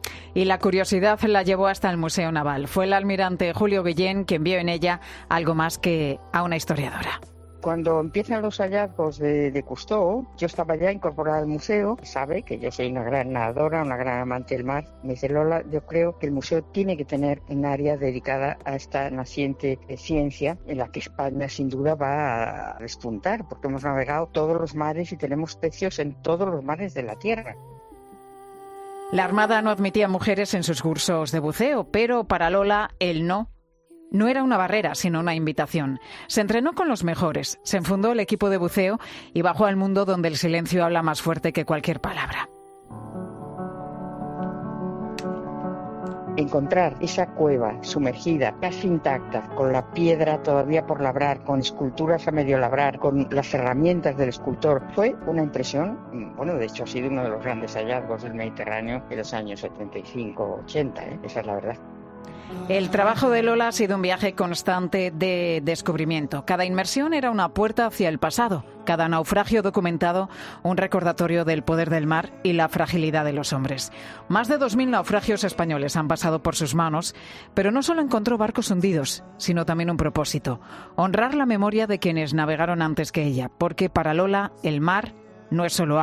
Y la curiosidad la llevó hasta el Museo Naval. Fue el almirante Julio Guillén quien vio en ella algo más que a una historiadora. Cuando empiezan los hallazgos de, de Cousteau, yo estaba ya incorporada al museo, sabe que yo soy una gran nadadora, una gran amante del mar. Me dice, Lola, yo creo que el museo tiene que tener un área dedicada a esta naciente ciencia en la que España sin duda va a despuntar, porque hemos navegado todos los mares y tenemos pecios en todos los mares de la Tierra. La Armada no admitía mujeres en sus cursos de buceo, pero para Lola el no no era una barrera, sino una invitación. Se entrenó con los mejores, se enfundó el equipo de buceo y bajó al mundo donde el silencio habla más fuerte que cualquier palabra. Encontrar esa cueva sumergida, casi intacta, con la piedra todavía por labrar, con esculturas a medio labrar, con las herramientas del escultor, fue una impresión. Bueno, de hecho ha sido uno de los grandes hallazgos del Mediterráneo en los años setenta y cinco ochenta, ¿eh? Esa es la verdad. El trabajo de Lola ha sido un viaje constante de descubrimiento. Cada inmersión era una puerta hacia el pasado, cada naufragio documentado un recordatorio del poder del mar y la fragilidad de los hombres. Más de dos mil naufragios españoles han pasado por sus manos, pero no solo encontró barcos hundidos, sino también un propósito: honrar la memoria de quienes navegaron antes que ella, porque para Lola el mar no es solo agua,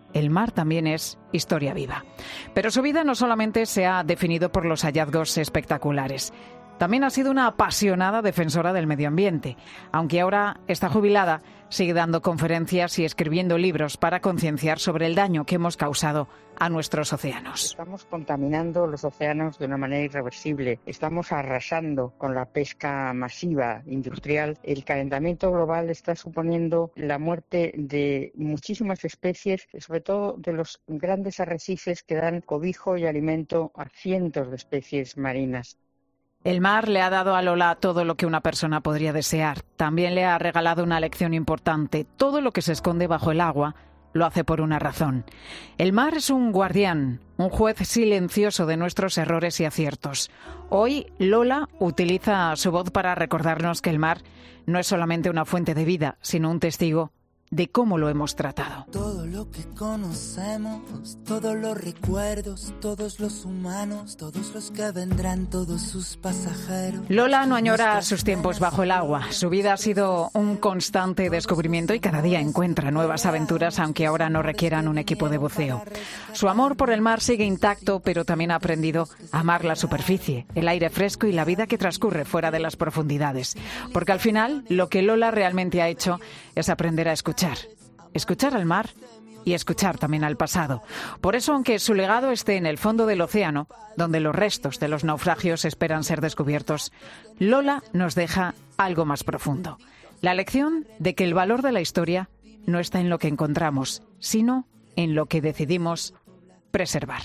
el mar también es historia viva. Pero su vida no solamente se ha definido por los hallazgos espectaculares. También ha sido una apasionada defensora del medio ambiente. Aunque ahora está jubilada, sigue dando conferencias y escribiendo libros para concienciar sobre el daño que hemos causado a nuestros océanos. Estamos contaminando los océanos de una manera irreversible. Estamos arrasando con la pesca masiva industrial. El calentamiento global está suponiendo la muerte de muchísimas especies, sobre todo de los grandes arrecifes que dan cobijo y alimento a cientos de especies marinas. El mar le ha dado a Lola todo lo que una persona podría desear. También le ha regalado una lección importante. Todo lo que se esconde bajo el agua lo hace por una razón. El mar es un guardián, un juez silencioso de nuestros errores y aciertos. Hoy, Lola utiliza su voz para recordarnos que el mar no es solamente una fuente de vida, sino un testigo de cómo lo hemos tratado. Todo lo que conocemos, todos los recuerdos, todos los humanos, todos los que vendrán, todos sus pasajeros. Lola no añora sus tiempos bajo el agua. Su vida ha sido un constante descubrimiento y cada día encuentra nuevas aventuras, aunque ahora no requieran un equipo de buceo. Su amor por el mar sigue intacto, pero también ha aprendido a amar la superficie, el aire fresco y la vida que transcurre fuera de las profundidades. Porque al final, lo que Lola realmente ha hecho es aprender a escuchar. Escuchar al mar y escuchar también al pasado. Por eso, aunque su legado esté en el fondo del océano, donde los restos de los naufragios esperan ser descubiertos, Lola nos deja algo más profundo. La lección de que el valor de la historia no está en lo que encontramos, sino en lo que decidimos preservar.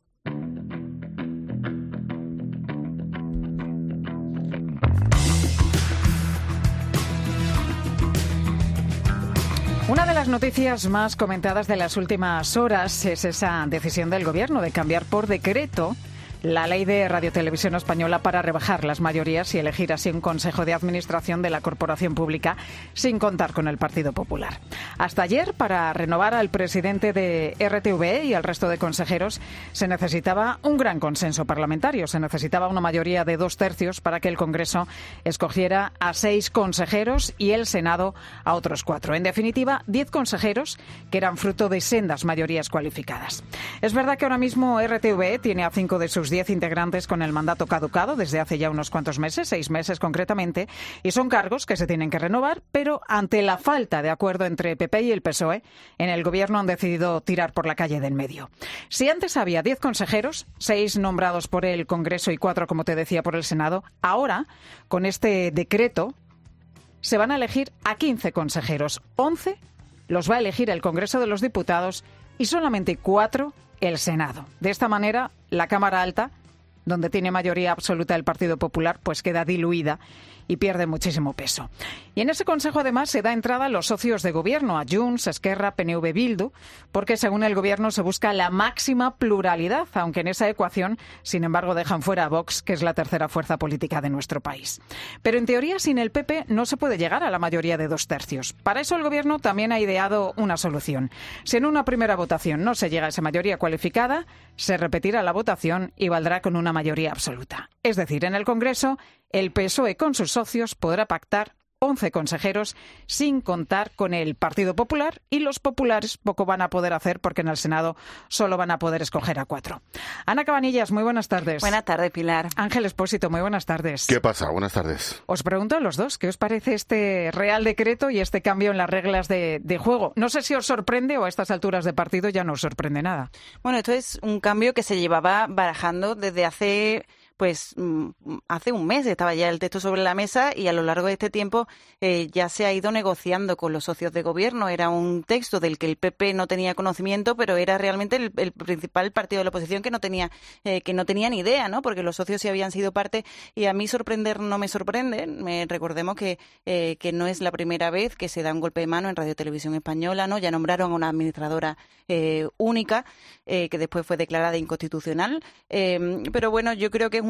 Una de las noticias más comentadas de las últimas horas es esa decisión del Gobierno de cambiar por decreto la ley de Radiotelevisión Española para rebajar las mayorías y elegir así un consejo de administración de la corporación pública sin contar con el Partido Popular. Hasta ayer, para renovar al presidente de R T V E y al resto de consejeros, se necesitaba un gran consenso parlamentario. Se necesitaba una mayoría de dos tercios para que el Congreso escogiera a seis consejeros y el Senado a otros cuatro. En definitiva, diez consejeros que eran fruto de sendas mayorías cualificadas. Es verdad que ahora mismo R T V E tiene a cinco de sus diez integrantes con el mandato caducado desde hace ya unos cuantos meses, seis meses concretamente, y son cargos que se tienen que renovar, pero ante la falta de acuerdo entre P P y el P S O E, en el Gobierno han decidido tirar por la calle del medio. Si antes había diez consejeros, seis nombrados por el Congreso y cuatro, como te decía, por el Senado, ahora, con este decreto, se van a elegir a quince consejeros. once los va a elegir el Congreso de los Diputados y solamente cuatro el Senado. De esta manera, la Cámara Alta, donde tiene mayoría absoluta el Partido Popular, pues queda diluida y pierde muchísimo peso. Y en ese Consejo, además, se da entrada a los socios de Gobierno, a Junts, Esquerra, P N V, Bildu, porque según el Gobierno se busca la máxima pluralidad, aunque en esa ecuación, sin embargo, dejan fuera a Vox, que es la tercera fuerza política de nuestro país. Pero en teoría, sin el P P no se puede llegar a la mayoría de dos tercios. Para eso el Gobierno también ha ideado una solución. Si en una primera votación no se llega a esa mayoría cualificada, se repetirá la votación y valdrá con una mayoría absoluta. Es decir, en el Congreso, el P S O E con sus socios podrá pactar once consejeros sin contar con el Partido Popular, y los populares poco van a poder hacer porque en el Senado solo van a poder escoger a cuatro. Ana Cabanillas, muy buenas tardes. Buenas tardes, Pilar. Ángel Expósito, muy buenas tardes. ¿Qué pasa? Buenas tardes. Os pregunto a los dos, ¿qué os parece este Real Decreto y este cambio en las reglas de, de juego? No sé si os sorprende o a estas alturas de partido ya no os sorprende nada. Bueno, esto es un cambio que se llevaba barajando desde hace... Pues hace un mes estaba ya el texto sobre la mesa y a lo largo de este tiempo eh, ya se ha ido negociando con los socios de gobierno. Era un texto del que el P P no tenía conocimiento, pero era realmente el, el principal partido de la oposición que no tenía eh, que no tenía ni idea, ¿no? Porque los socios sí habían sido parte, y a mí sorprender no me sorprende. Me, recordemos que, eh, que no es la primera vez que se da un golpe de mano en Radio Televisión Española, ¿no? Ya nombraron a una administradora eh, única, eh, que después fue declarada inconstitucional. Eh, pero bueno, yo creo que es un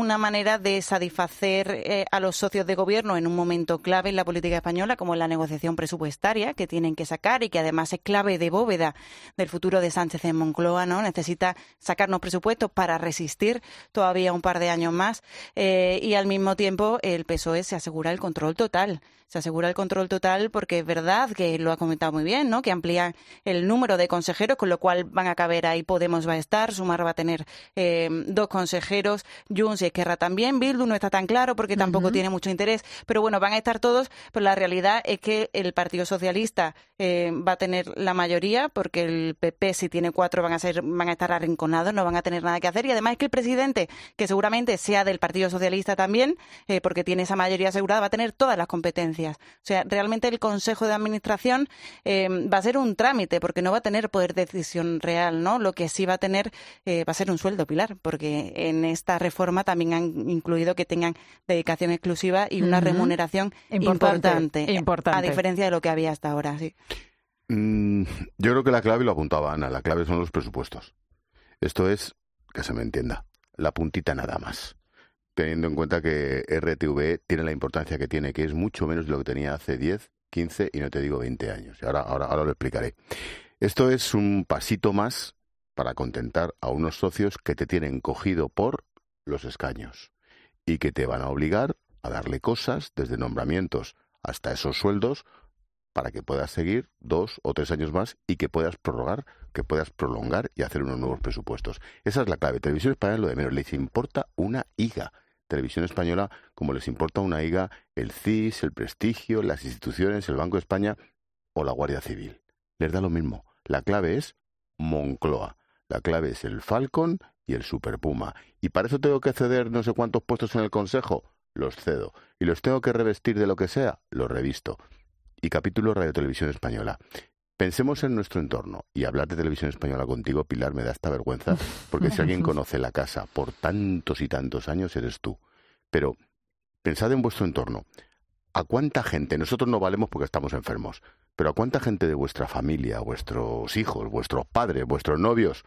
una manera de satisfacer eh, a los socios de gobierno en un momento clave en la política española, como la negociación presupuestaria que tienen que sacar y que además es clave de bóveda del futuro de Sánchez en Moncloa, ¿no? Necesita sacarnos presupuestos para resistir todavía un par de años más eh, y al mismo tiempo el P S O E se asegura el control total. Se asegura el control total porque es verdad que lo ha comentado muy bien, ¿no? Que amplían el número de consejeros, con lo cual van a caber ahí, Podemos va a estar, Sumar va a tener eh, dos consejeros, Junts y Esquerra también, Bildu no está tan claro porque tampoco uh-huh. tiene mucho interés, pero bueno, van a estar todos, pero la realidad es que el Partido Socialista eh, va a tener la mayoría porque el P P, si tiene cuatro, van a ser, van a estar arrinconados, no van a tener nada que hacer, y además es que el presidente, que seguramente sea del Partido Socialista también, eh, porque tiene esa mayoría asegurada, va a tener todas las competencias. O sea, realmente el Consejo de Administración eh, va a ser un trámite porque no va a tener poder de decisión real, ¿no? Lo que sí va a tener eh, va a ser un sueldo, Pilar, porque en esta reforma también han incluido que tengan dedicación exclusiva y una uh-huh. remuneración importante, importante, importante, a diferencia de lo que había hasta ahora, sí. Mm, yo creo que la clave, lo apuntaba Ana, la clave son los presupuestos. Esto es, que se me entienda, la puntita nada más. Teniendo en cuenta que R T V E tiene la importancia que tiene, que es mucho menos de lo que tenía hace diez, quince y no te digo veinte años. Y ahora, ahora, ahora lo explicaré. Esto es un pasito más para contentar a unos socios que te tienen cogido por los escaños y que te van a obligar a darle cosas, desde nombramientos hasta esos sueldos, para que puedas seguir dos o tres años más y que puedas prorrogar, que puedas prolongar y hacer unos nuevos presupuestos. Esa es la clave. Televisión Española es lo de menos. Les importa una higa. Televisión Española, como les importa una higa el C I S, el Prestigio, las instituciones, el Banco de España o la Guardia Civil. Les da lo mismo. La clave es Moncloa. La clave es el Falcon y el Super Puma. ¿Y para eso tengo que ceder no sé cuántos puestos en el Consejo? Los cedo. ¿Y los tengo que revestir de lo que sea? Los revisto. Y capítulo Radio Televisión Española. Pensemos en nuestro entorno. Y hablar de Televisión Española contigo, Pilar, me da esta vergüenza, porque si alguien conoce la casa por tantos y tantos años, eres tú. Pero pensad en vuestro entorno. ¿A cuánta gente, nosotros no valemos porque estamos enfermos, pero a cuánta gente de vuestra familia, vuestros hijos, vuestros padres, vuestros novios,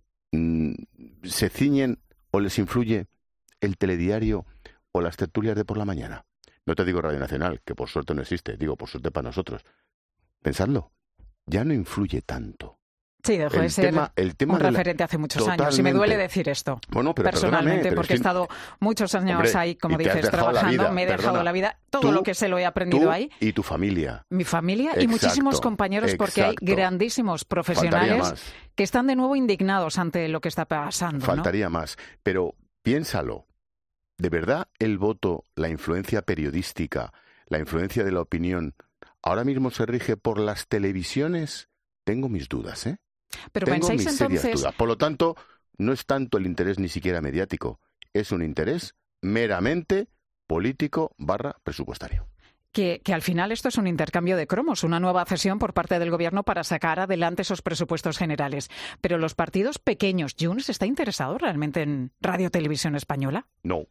mmm, se ciñen o les influye el telediario o las tertulias de por la mañana? No te digo Radio Nacional, que por suerte no existe, digo por suerte para nosotros. Pensadlo. Ya no influye tanto. Sí, dejó de ser tema, el tema un de referente la... hace muchos Totalmente. años. Y me duele decir esto, bueno, pero personalmente, pero porque es que... he estado muchos años Hombre, ahí, como dices, trabajando, vida, me he dejado perdona. la vida, todo tú, lo que se lo he aprendido tú ahí. Y tu familia. Mi familia exacto, y muchísimos compañeros, exacto. porque hay grandísimos profesionales que están de nuevo indignados ante lo que está pasando. Faltaría ¿no? más, pero piénsalo. ¿De verdad el voto, la influencia periodística, la influencia de la opinión, ahora mismo se rige por las televisiones? Tengo mis dudas, ¿eh? Pero Tengo pensáis mis entonces... serias dudas. Por lo tanto, no es tanto el interés ni siquiera mediático, es un interés meramente político barra presupuestario. Que, que al final esto es un intercambio de cromos, una nueva cesión por parte del Gobierno para sacar adelante esos presupuestos generales. Pero los partidos pequeños, ¿Junts está interesado realmente en Radio Televisión Española? No.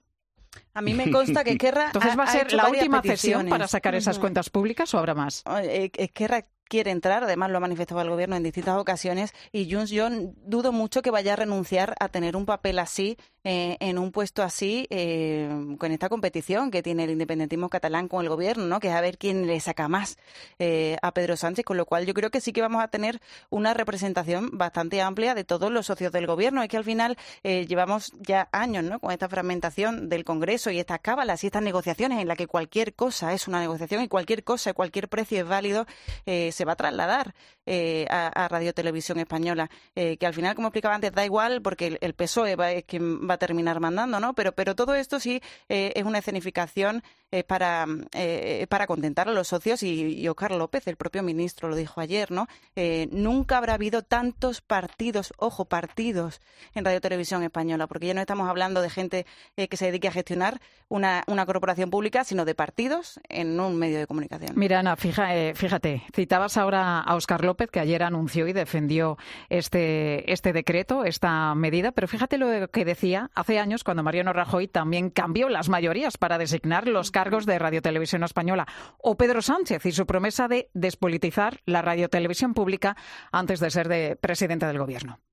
A mí me consta que Esquerra Entonces va a ser la última cesión para sacar esas uh-huh. cuentas públicas o habrá más. Esquerra quiere entrar, además lo ha manifestado el Gobierno en distintas ocasiones, y Junts, yo dudo mucho que vaya a renunciar a tener un papel así, eh, en un puesto así, eh, con esta competición que tiene el independentismo catalán con el Gobierno, ¿no? Que es a ver quién le saca más eh, a Pedro Sánchez, con lo cual yo creo que sí que vamos a tener una representación bastante amplia de todos los socios del Gobierno. Es que al final eh, llevamos ya años, ¿no?, con esta fragmentación del Congreso y estas cábalas y estas negociaciones en las que cualquier cosa es una negociación y cualquier cosa, cualquier precio es válido, eh, se va a trasladar eh, a, a Radio Televisión Española, eh, que al final, como explicaba antes, da igual porque el, el P S O E va, es quien va a terminar mandando, ¿no? Pero, pero todo esto sí eh, es una escenificación eh, para, eh, para contentar a los socios y, y Óscar López, el propio ministro, lo dijo ayer, ¿no? Eh, nunca habrá habido tantos partidos, ojo, partidos en Radio Televisión Española, porque ya no estamos hablando de gente eh, que se dedique a gestionar una, una corporación pública, sino de partidos en un medio de comunicación. Mira, Ana, fija, eh, fíjate, citabas ahora a Óscar López, que ayer anunció y defendió este, este decreto, esta medida, pero fíjate lo que decía hace años cuando Mariano Rajoy también cambió las mayorías para designar los cargos de Radio Televisión Española, o Pedro Sánchez y su promesa de despolitizar la Radio Televisión Pública antes de ser de presidente del Gobierno.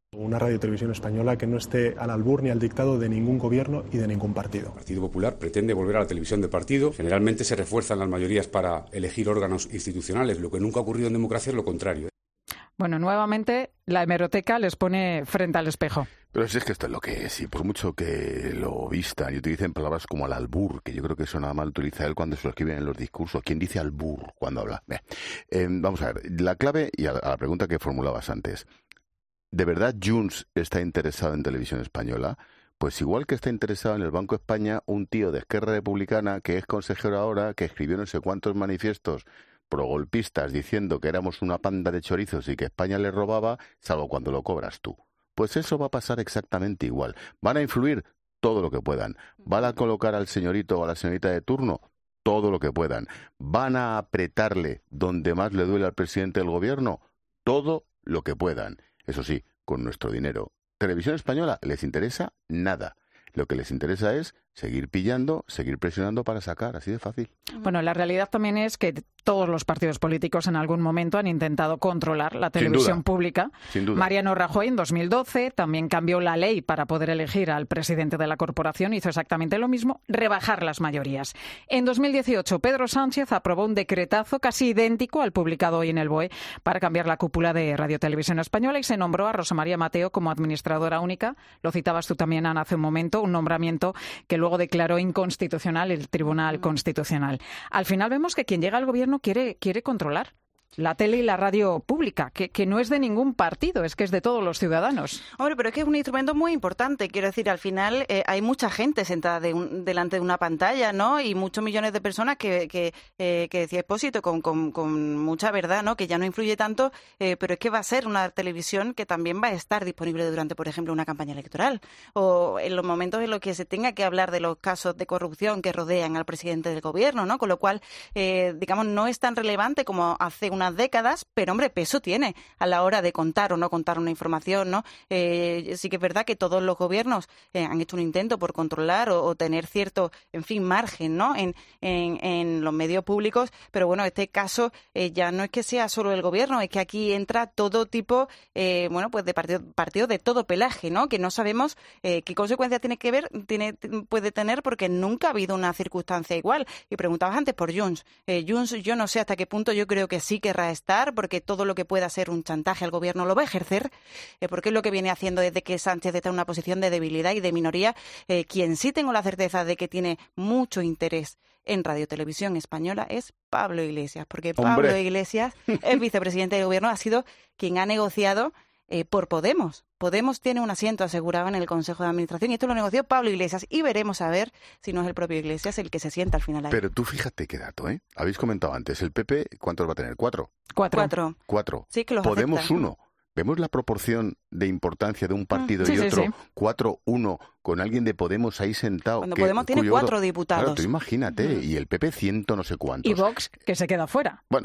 Una radio y televisión española que no esté al albur ni al dictado de ningún gobierno y de ningún partido. El Partido Popular pretende volver a la televisión de partido. Generalmente se refuerzan las mayorías para elegir órganos institucionales. Lo que nunca ha ocurrido en democracia es lo contrario. Bueno, nuevamente la hemeroteca les pone frente al espejo. Pero si es que esto es lo que es, y por mucho que lo vistan y utilicen palabras como al albur, que yo creo que eso nada más lo utiliza él cuando se lo escriben en los discursos. ¿Quién dice albur cuando habla? Eh, vamos a ver, la clave, y a la, a la pregunta que formulabas antes, ¿de verdad Junts está interesado en Televisión Española? Pues igual que está interesado en el Banco España un tío de Esquerra Republicana que es consejero ahora, que escribió no sé cuántos manifiestos progolpistas diciendo que éramos una panda de chorizos y que España le robaba, salvo cuando lo cobras tú. Pues eso va a pasar exactamente igual. Van a influir todo lo que puedan. Van a colocar al señorito o a la señorita de turno todo lo que puedan. Van a apretarle donde más le duele al presidente del gobierno todo lo que puedan. Eso sí, con nuestro dinero. Televisión Española les interesa nada. Lo que les interesa es seguir pillando, seguir presionando para sacar, así de fácil. Bueno, la realidad también es que todos los partidos políticos en algún momento han intentado controlar la televisión Sin duda. pública. Sin duda. Mariano Rajoy en dos mil doce también cambió la ley para poder elegir al presidente de la corporación, hizo exactamente lo mismo, rebajar las mayorías. En dos mil dieciocho, Pedro Sánchez aprobó un decretazo casi idéntico al publicado hoy en el B O E para cambiar la cúpula de Radio Televisión Española y se nombró a Rosa María Mateo como administradora única. Lo citabas tú también, Ana, hace un momento, un nombramiento que luego declaró inconstitucional el Tribunal Constitucional. Al final vemos que quien llega al gobierno quiere, quiere controlar la tele y la radio pública, que, que no es de ningún partido, es que es de todos los ciudadanos. Hombre, pero es que es un instrumento muy importante. Quiero decir, al final eh, hay mucha gente sentada de un, delante de una pantalla, ¿no? Y muchos millones de personas que, que, eh, que decía Expósito con, con, con mucha verdad, ¿no? Que ya no influye tanto, eh, pero es que va a ser una televisión que también va a estar disponible durante, por ejemplo, una campaña electoral o en los momentos en los que se tenga que hablar de los casos de corrupción que rodean al presidente del gobierno, ¿no? Con lo cual, eh, digamos, no es tan relevante como hace unas décadas, pero hombre, peso tiene a la hora de contar o no contar una información, ¿no? Eh, sí que es verdad que todos los gobiernos eh, han hecho un intento por controlar o, o tener cierto, en fin, margen, ¿no? En, en, en los medios públicos, pero bueno, este caso eh, ya no es que sea solo el gobierno, es que aquí entra todo tipo, eh, bueno, pues de partidos partido de todo pelaje, ¿no? Que no sabemos eh, qué consecuencias tiene que ver, tiene, puede tener, porque nunca ha habido una circunstancia igual. Y preguntabas antes por Junts. Eh, Junts, yo no sé hasta qué punto, yo creo que sí querrá estar, porque todo lo que pueda ser un chantaje al gobierno lo va a ejercer, eh, porque es lo que viene haciendo desde que Sánchez está en una posición de debilidad y de minoría. Eh, quien sí tengo la certeza de que tiene mucho interés en Radio Televisión Española es Pablo Iglesias, porque Pablo Hombre. Iglesias, el vicepresidente del gobierno, ha sido quien ha negociado eh, por Podemos. Podemos tiene un asiento asegurado en el Consejo de Administración y esto lo negoció Pablo Iglesias y veremos a ver si no es el propio Iglesias el que se sienta al final ahí. Pero tú fíjate qué dato, ¿eh? Habéis comentado antes, el P P, ¿cuántos va a tener? ¿Cuatro? Cuatro. Cuatro. Cuatro. Sí, que los Podemos acepta. uno. ¿Vemos la proporción de importancia de un partido sí, y sí, otro? sí. Cuatro, uno, con alguien de Podemos ahí sentado. Cuando que- Podemos tiene cuyo cuatro voto- diputados. Claro, tú imagínate, y el P P ciento no sé cuántos. Y Vox, que se queda fuera. Bueno,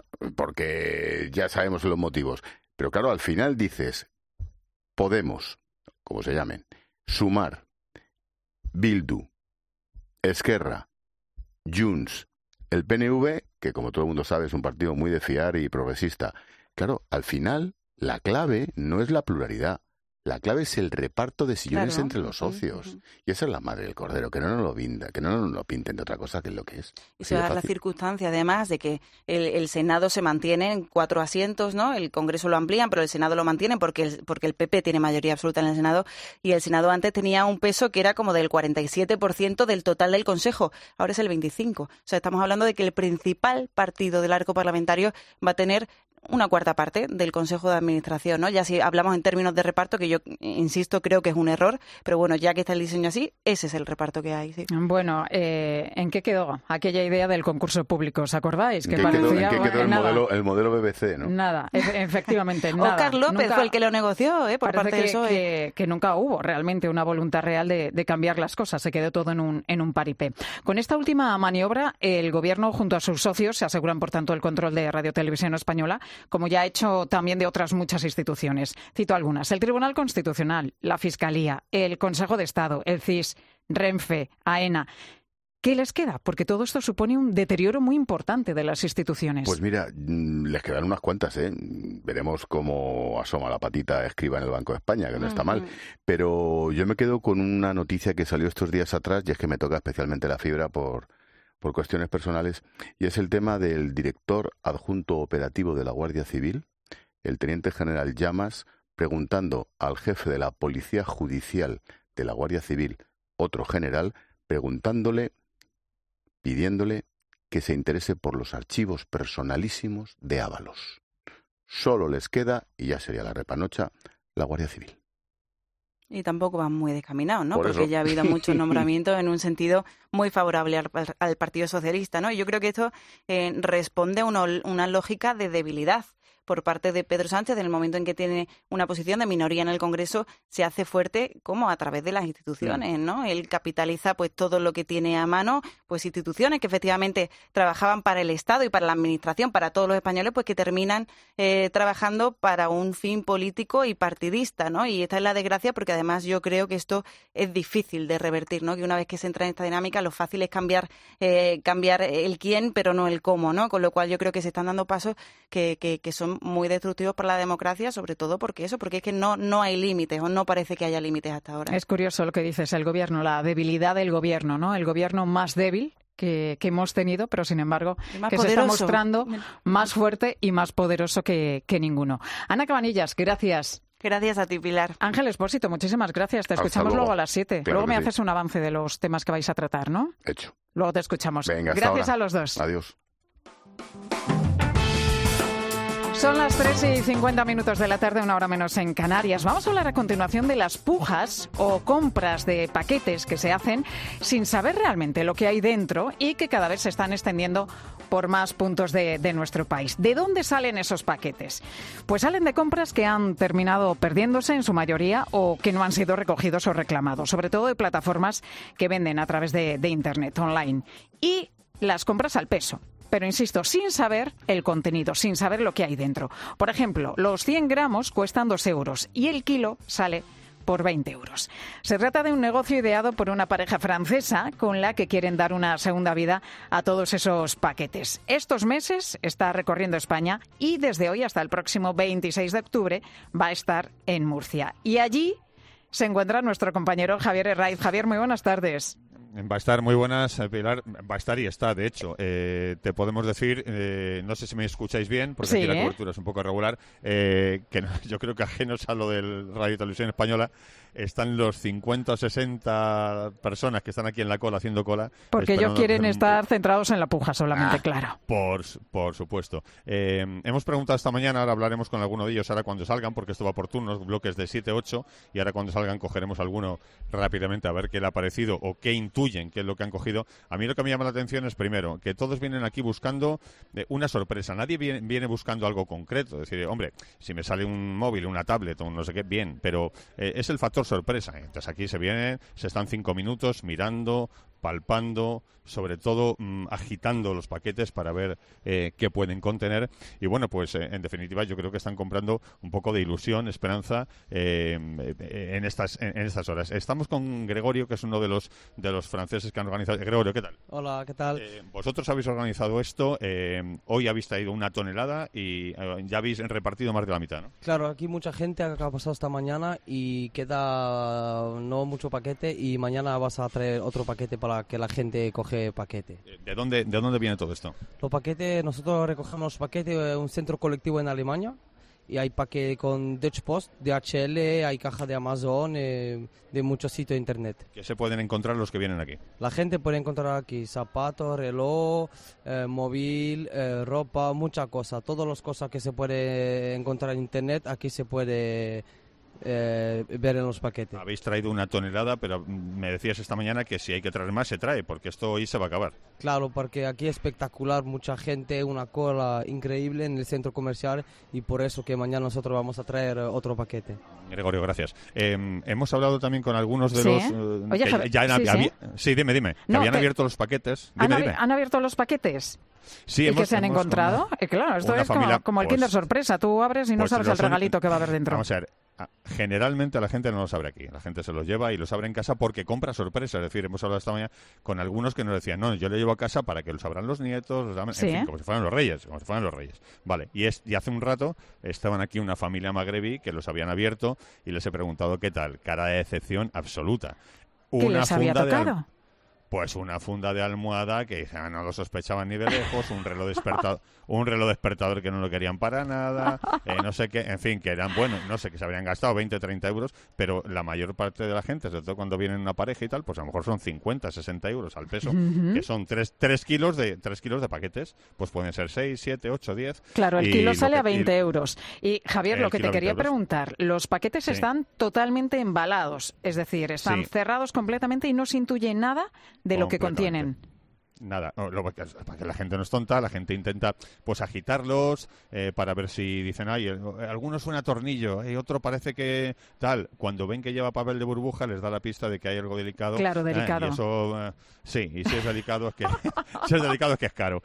porque ya sabemos los motivos. Pero claro, al final dices, Podemos, como se llamen, Sumar, Bildu, Esquerra, Junts, el P N V, que como todo el mundo sabe es un partido muy de fiar y progresista. Claro, al final la clave no es la pluralidad. La clave es el reparto de sillones Claro. entre los socios. Y esa es la madre del cordero, que no nos lo vinda, que no nos lo pinten de otra cosa que es lo que es. Y Así se de da la fácil. circunstancia, además, de que el, el Senado se mantiene en cuatro asientos, ¿no? El Congreso lo amplían, pero el Senado lo mantiene porque el, porque el P P tiene mayoría absoluta en el Senado y el Senado antes tenía un peso que era como del cuarenta y siete por ciento del total del Consejo. Ahora es el veinticinco por ciento. O sea, estamos hablando de que el principal partido del arco parlamentario va a tener una cuarta parte del Consejo de Administración, ¿no? Ya si hablamos en términos de reparto, que yo, insisto, creo que es un error, pero bueno, ya que está el diseño así, ese es el reparto que hay, sí. Bueno, eh, ¿en qué quedó aquella idea del concurso público? ¿Os acordáis? ¿En qué quedó, en qué quedó el, nada. modelo, el modelo B B C, no? Nada, e- efectivamente, nada. Oscar López Nunca- fue el que lo negoció, ¿eh? Por Parece parte del que, P S O E. que- que nunca hubo realmente una voluntad real de, de cambiar las cosas. Se quedó todo en un, en un paripé. Con esta última maniobra, el Gobierno, junto a sus socios, se aseguran, por tanto, el control de Radio Televisión Española, como ya ha hecho también de otras muchas instituciones. Cito algunas. El Tribunal Constitucional, la Fiscalía, el Consejo de Estado, el C I S, Renfe, AENA. ¿Qué les queda? Porque todo esto supone un deterioro muy importante de las instituciones. Pues mira, les quedan unas cuantas, ¿eh? Veremos cómo asoma la patita Escrivá en el Banco de España, que no está mal. Pero yo me quedo con una noticia que salió estos días atrás, y es que me toca especialmente la fibra por, por cuestiones personales, y es el tema del director adjunto operativo de la Guardia Civil, el teniente general Llamas, preguntando al jefe de la Policía Judicial de la Guardia Civil, otro general, preguntándole, pidiéndole que se interese por los archivos personalísimos de Ábalos. Solo les queda, y ya sería la repanocha, la Guardia Civil. Y tampoco van muy descaminados, ¿no? Por Porque eso. ya ha habido muchos nombramientos en un sentido muy favorable al, al Partido Socialista, ¿no? Y yo creo que esto eh, responde a una, una lógica de debilidad por parte de Pedro Sánchez. En el momento en que tiene una posición de minoría en el Congreso, se hace fuerte como a través de las instituciones, ¿no? Él capitaliza pues todo lo que tiene a mano, pues instituciones que efectivamente trabajaban para el Estado y para la Administración, para todos los españoles, pues que terminan eh, trabajando para un fin político y partidista, ¿no? Y esta es la desgracia, porque además yo creo que esto es difícil de revertir, ¿no? Que una vez que se entra en esta dinámica, lo fácil es cambiar, eh, cambiar el quién, pero no el cómo, ¿no? Con lo cual yo creo que se están dando pasos que, que, que son muy destructivos para la democracia, sobre todo porque eso, porque es que no, no hay límites, o no parece que haya límites hasta ahora. Es curioso lo que dices, el gobierno, la debilidad del gobierno, ¿no? El gobierno más débil que, que hemos tenido, pero sin embargo que se está mostrando más fuerte y más poderoso que, que ninguno. Ana Cabanillas, gracias. Gracias a ti, Pilar. Ángel Expósito, muchísimas gracias. Te Hasta escuchamos luego. luego a las siete. Claro luego me que sí. haces un avance de los temas que vais a tratar, ¿no? Hecho. Luego te escuchamos. Venga, hasta gracias ahora. a los dos. Adiós. Son las tres y cincuenta minutos de la tarde, una hora menos en Canarias. Vamos a hablar a continuación de las pujas o compras de paquetes que se hacen sin saber realmente lo que hay dentro y que cada vez se están extendiendo por más puntos de, de nuestro país. ¿De dónde salen esos paquetes? Pues salen de compras que han terminado perdiéndose en su mayoría o que no han sido recogidos o reclamados, sobre todo de plataformas que venden a través de, de Internet, online. Y las compras al peso. Pero insisto, sin saber el contenido, sin saber lo que hay dentro. Por ejemplo, los cien gramos cuestan dos euros y el kilo sale por veinte euros. Se trata de un negocio ideado por una pareja francesa con la que quieren dar una segunda vida a todos esos paquetes. Estos meses está recorriendo España y desde hoy hasta el próximo veintiséis de octubre va a estar en Murcia. Y allí se encuentra nuestro compañero Javier Herraiz. Javier, muy buenas tardes. Va a estar muy buenas, Pilar. Va a estar y está, de hecho. Eh, te podemos decir, eh, no sé si me escucháis bien, porque sí, aquí la ¿eh? cobertura es un poco irregular, eh, que no, yo creo que ajenos a lo del Radio y Televisión Española, están los cincuenta o sesenta personas que están aquí en la cola, haciendo cola. Porque ellos quieren hacer un... estar centrados en la puja solamente, ah, claro. Por, por supuesto. Eh, hemos preguntado esta mañana, ahora hablaremos con alguno de ellos, ahora cuando salgan, porque esto va por turnos, bloques de siete ocho, y ahora cuando salgan cogeremos alguno rápidamente a ver qué le ha parecido o qué intuyen qué es lo que han cogido. A mí lo que me llama la atención es, primero, que todos vienen aquí buscando eh, una sorpresa. Nadie viene, viene buscando algo concreto. Es decir, hombre, si me sale un móvil, una tablet o no sé qué, bien, pero eh, es el factor sorpresa. Entonces aquí se vienen, se están cinco minutos mirando, palpando, sobre todo mmm, agitando los paquetes para ver eh, qué pueden contener. Y bueno, pues eh, en definitiva yo creo que están comprando un poco de ilusión, esperanza eh, en estas en, en estas horas. Estamos con Gregorio, que es uno de los de los franceses que han organizado. Gregorio, ¿qué tal? Hola, ¿qué tal? Eh, vosotros habéis organizado esto, eh, hoy habéis traído una tonelada y eh, ya habéis repartido más de la mitad, ¿no? Claro, aquí mucha gente ha pasado esta mañana y queda no mucho paquete y mañana vas a traer otro paquete para que la gente coge paquete. ¿De dónde, de dónde viene todo esto? Los paquetes, nosotros recogemos paquetes en un centro colectivo en Alemania y hay paquete con Deutsche Post, D H L, hay caja de Amazon, eh, de muchos sitios de internet. ¿Qué se pueden encontrar los que vienen aquí? La gente puede encontrar aquí zapatos, reloj, eh, móvil, eh, ropa, muchas cosas. Todas las cosas que se puede encontrar en internet, aquí se puede eh, ver en los paquetes. Habéis traído una tonelada, pero me decías esta mañana que si hay que traer más, se trae, porque esto hoy se va a acabar. Claro, porque aquí es espectacular, mucha gente, una cola increíble en el centro comercial y por eso que mañana nosotros vamos a traer otro paquete. Gregorio, gracias. Eh, hemos hablado también con algunos de ¿Sí? los... Eh, Oye, que Javier, ya sí, había, sí. sí, dime, dime. No, que habían que- abierto los paquetes. ¿Han, Dime, abi- dime. han abierto los paquetes? Sí, ¿Y hemos- que se han hemos encontrado? una- Eh, claro, esto una es como, familia, como el pues- Kinder Sorpresa. Tú abres y no pues sabes los el son- regalito que va a haber dentro. Vamos a ver. Generalmente la gente no los abre aquí, la gente se los lleva y los abre en casa porque compra sorpresa. Es decir, hemos hablado esta mañana con algunos que nos decían, no, yo le llevo a casa para que los abran los nietos, los abran, Sí, en fin, ¿eh? como si fueran los reyes, como si fueran los reyes. Vale, y, es, y hace un rato estaban aquí una familia magrebí que los habían abierto y les he preguntado qué tal, cara de decepción absoluta. ¿Qué les había funda de al- tocado? Pues una funda de almohada que ah, no lo sospechaban ni de lejos, un reloj despertador, un reloj despertador que no lo querían para nada, eh, no sé qué, en fin, que eran buenos, no sé, que se habrían gastado veinte, treinta euros, pero la mayor parte de la gente, sobre todo cuando vienen una pareja y tal, pues a lo mejor son cincuenta, sesenta euros al peso, Ujú. que son tres kilos de tres kilos de paquetes, pues pueden ser seis, siete, ocho, diez. Claro, el y kilo lo sale que- a veinte euros. Y Javier, El lo que kilo te a veinte quería euros. preguntar, los paquetes Sí. están totalmente embalados, es decir, están Sí. cerrados completamente y no se intuye nada de lo que contienen. Nada, no, lo que- para que la gente no es tonta, la gente intenta pues agitarlos eh, para ver si dicen, ay, eh, alguno suena a tornillo, eh, otro parece que tal. Cuando ven que lleva papel de burbuja les da la pista de que hay algo delicado. Claro, eh, delicado. y eso, eh, sí, y si es delicado es que si es delicado es que es caro.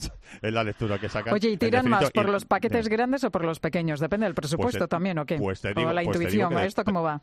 Es la lectura que sacan. Oye, ¿y En tiran más definitiva, por y- los paquetes grandes o por los pequeños? Depende del presupuesto eh, también, ¿o qué? pues te digo- o la pues te digo intuición, que de- ¿esto cómo va?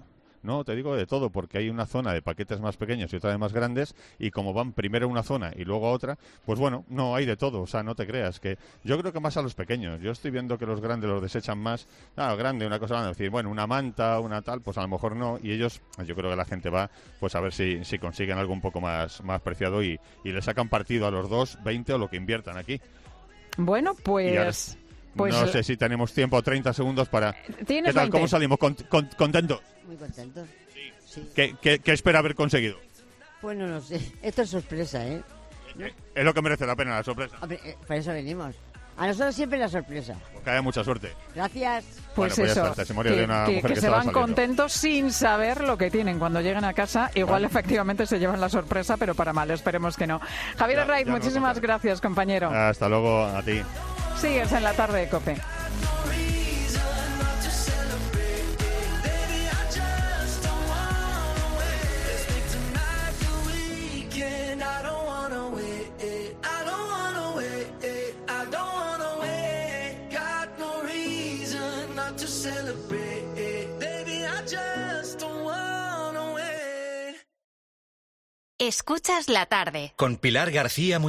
No, te digo de todo, porque hay una zona de paquetes más pequeños y otra de más grandes, y como van primero a una zona y luego a otra, pues bueno, no, hay de todo, o sea, no te creas, que yo creo que más a los pequeños. Yo estoy viendo que los grandes los desechan más. Ah, grande, una cosa, van a decir, bueno, una manta, una tal, pues a lo mejor no, y ellos, yo creo que la gente va, pues a ver si, si consiguen algo un poco más, más preciado y, y le sacan partido a los dos, veinte o lo que inviertan aquí. Bueno, Y ahora- pues... pues no sé si tenemos tiempo, treinta segundos para... Tienes ¿Qué tal? veinte. ¿Cómo salimos? ¿Con- con- ¿Contentos? Muy contentos. Sí. ¿Qué, qué, qué espera haber conseguido? Pues no lo sé. Esto es sorpresa, ¿eh? ¿No? Es lo que merece la pena, la sorpresa. Hombre, eh, por eso venimos. A nosotros siempre la sorpresa. Que haya mucha suerte. Gracias. Pues Bueno, pues ya eso, está, el testimonio que, de una que- mujer que que se estaba van saliendo. contentos sin saber lo que tienen. Cuando llegan a casa, igual Vale. efectivamente se llevan la sorpresa, pero para mal, esperemos que no. Javier Ya- Arraiz, ya nos muchísimas contará. gracias, compañero. Hasta luego, a ti. Sigues en la tarde de COPE. Escuchas la tarde. Con Pilar García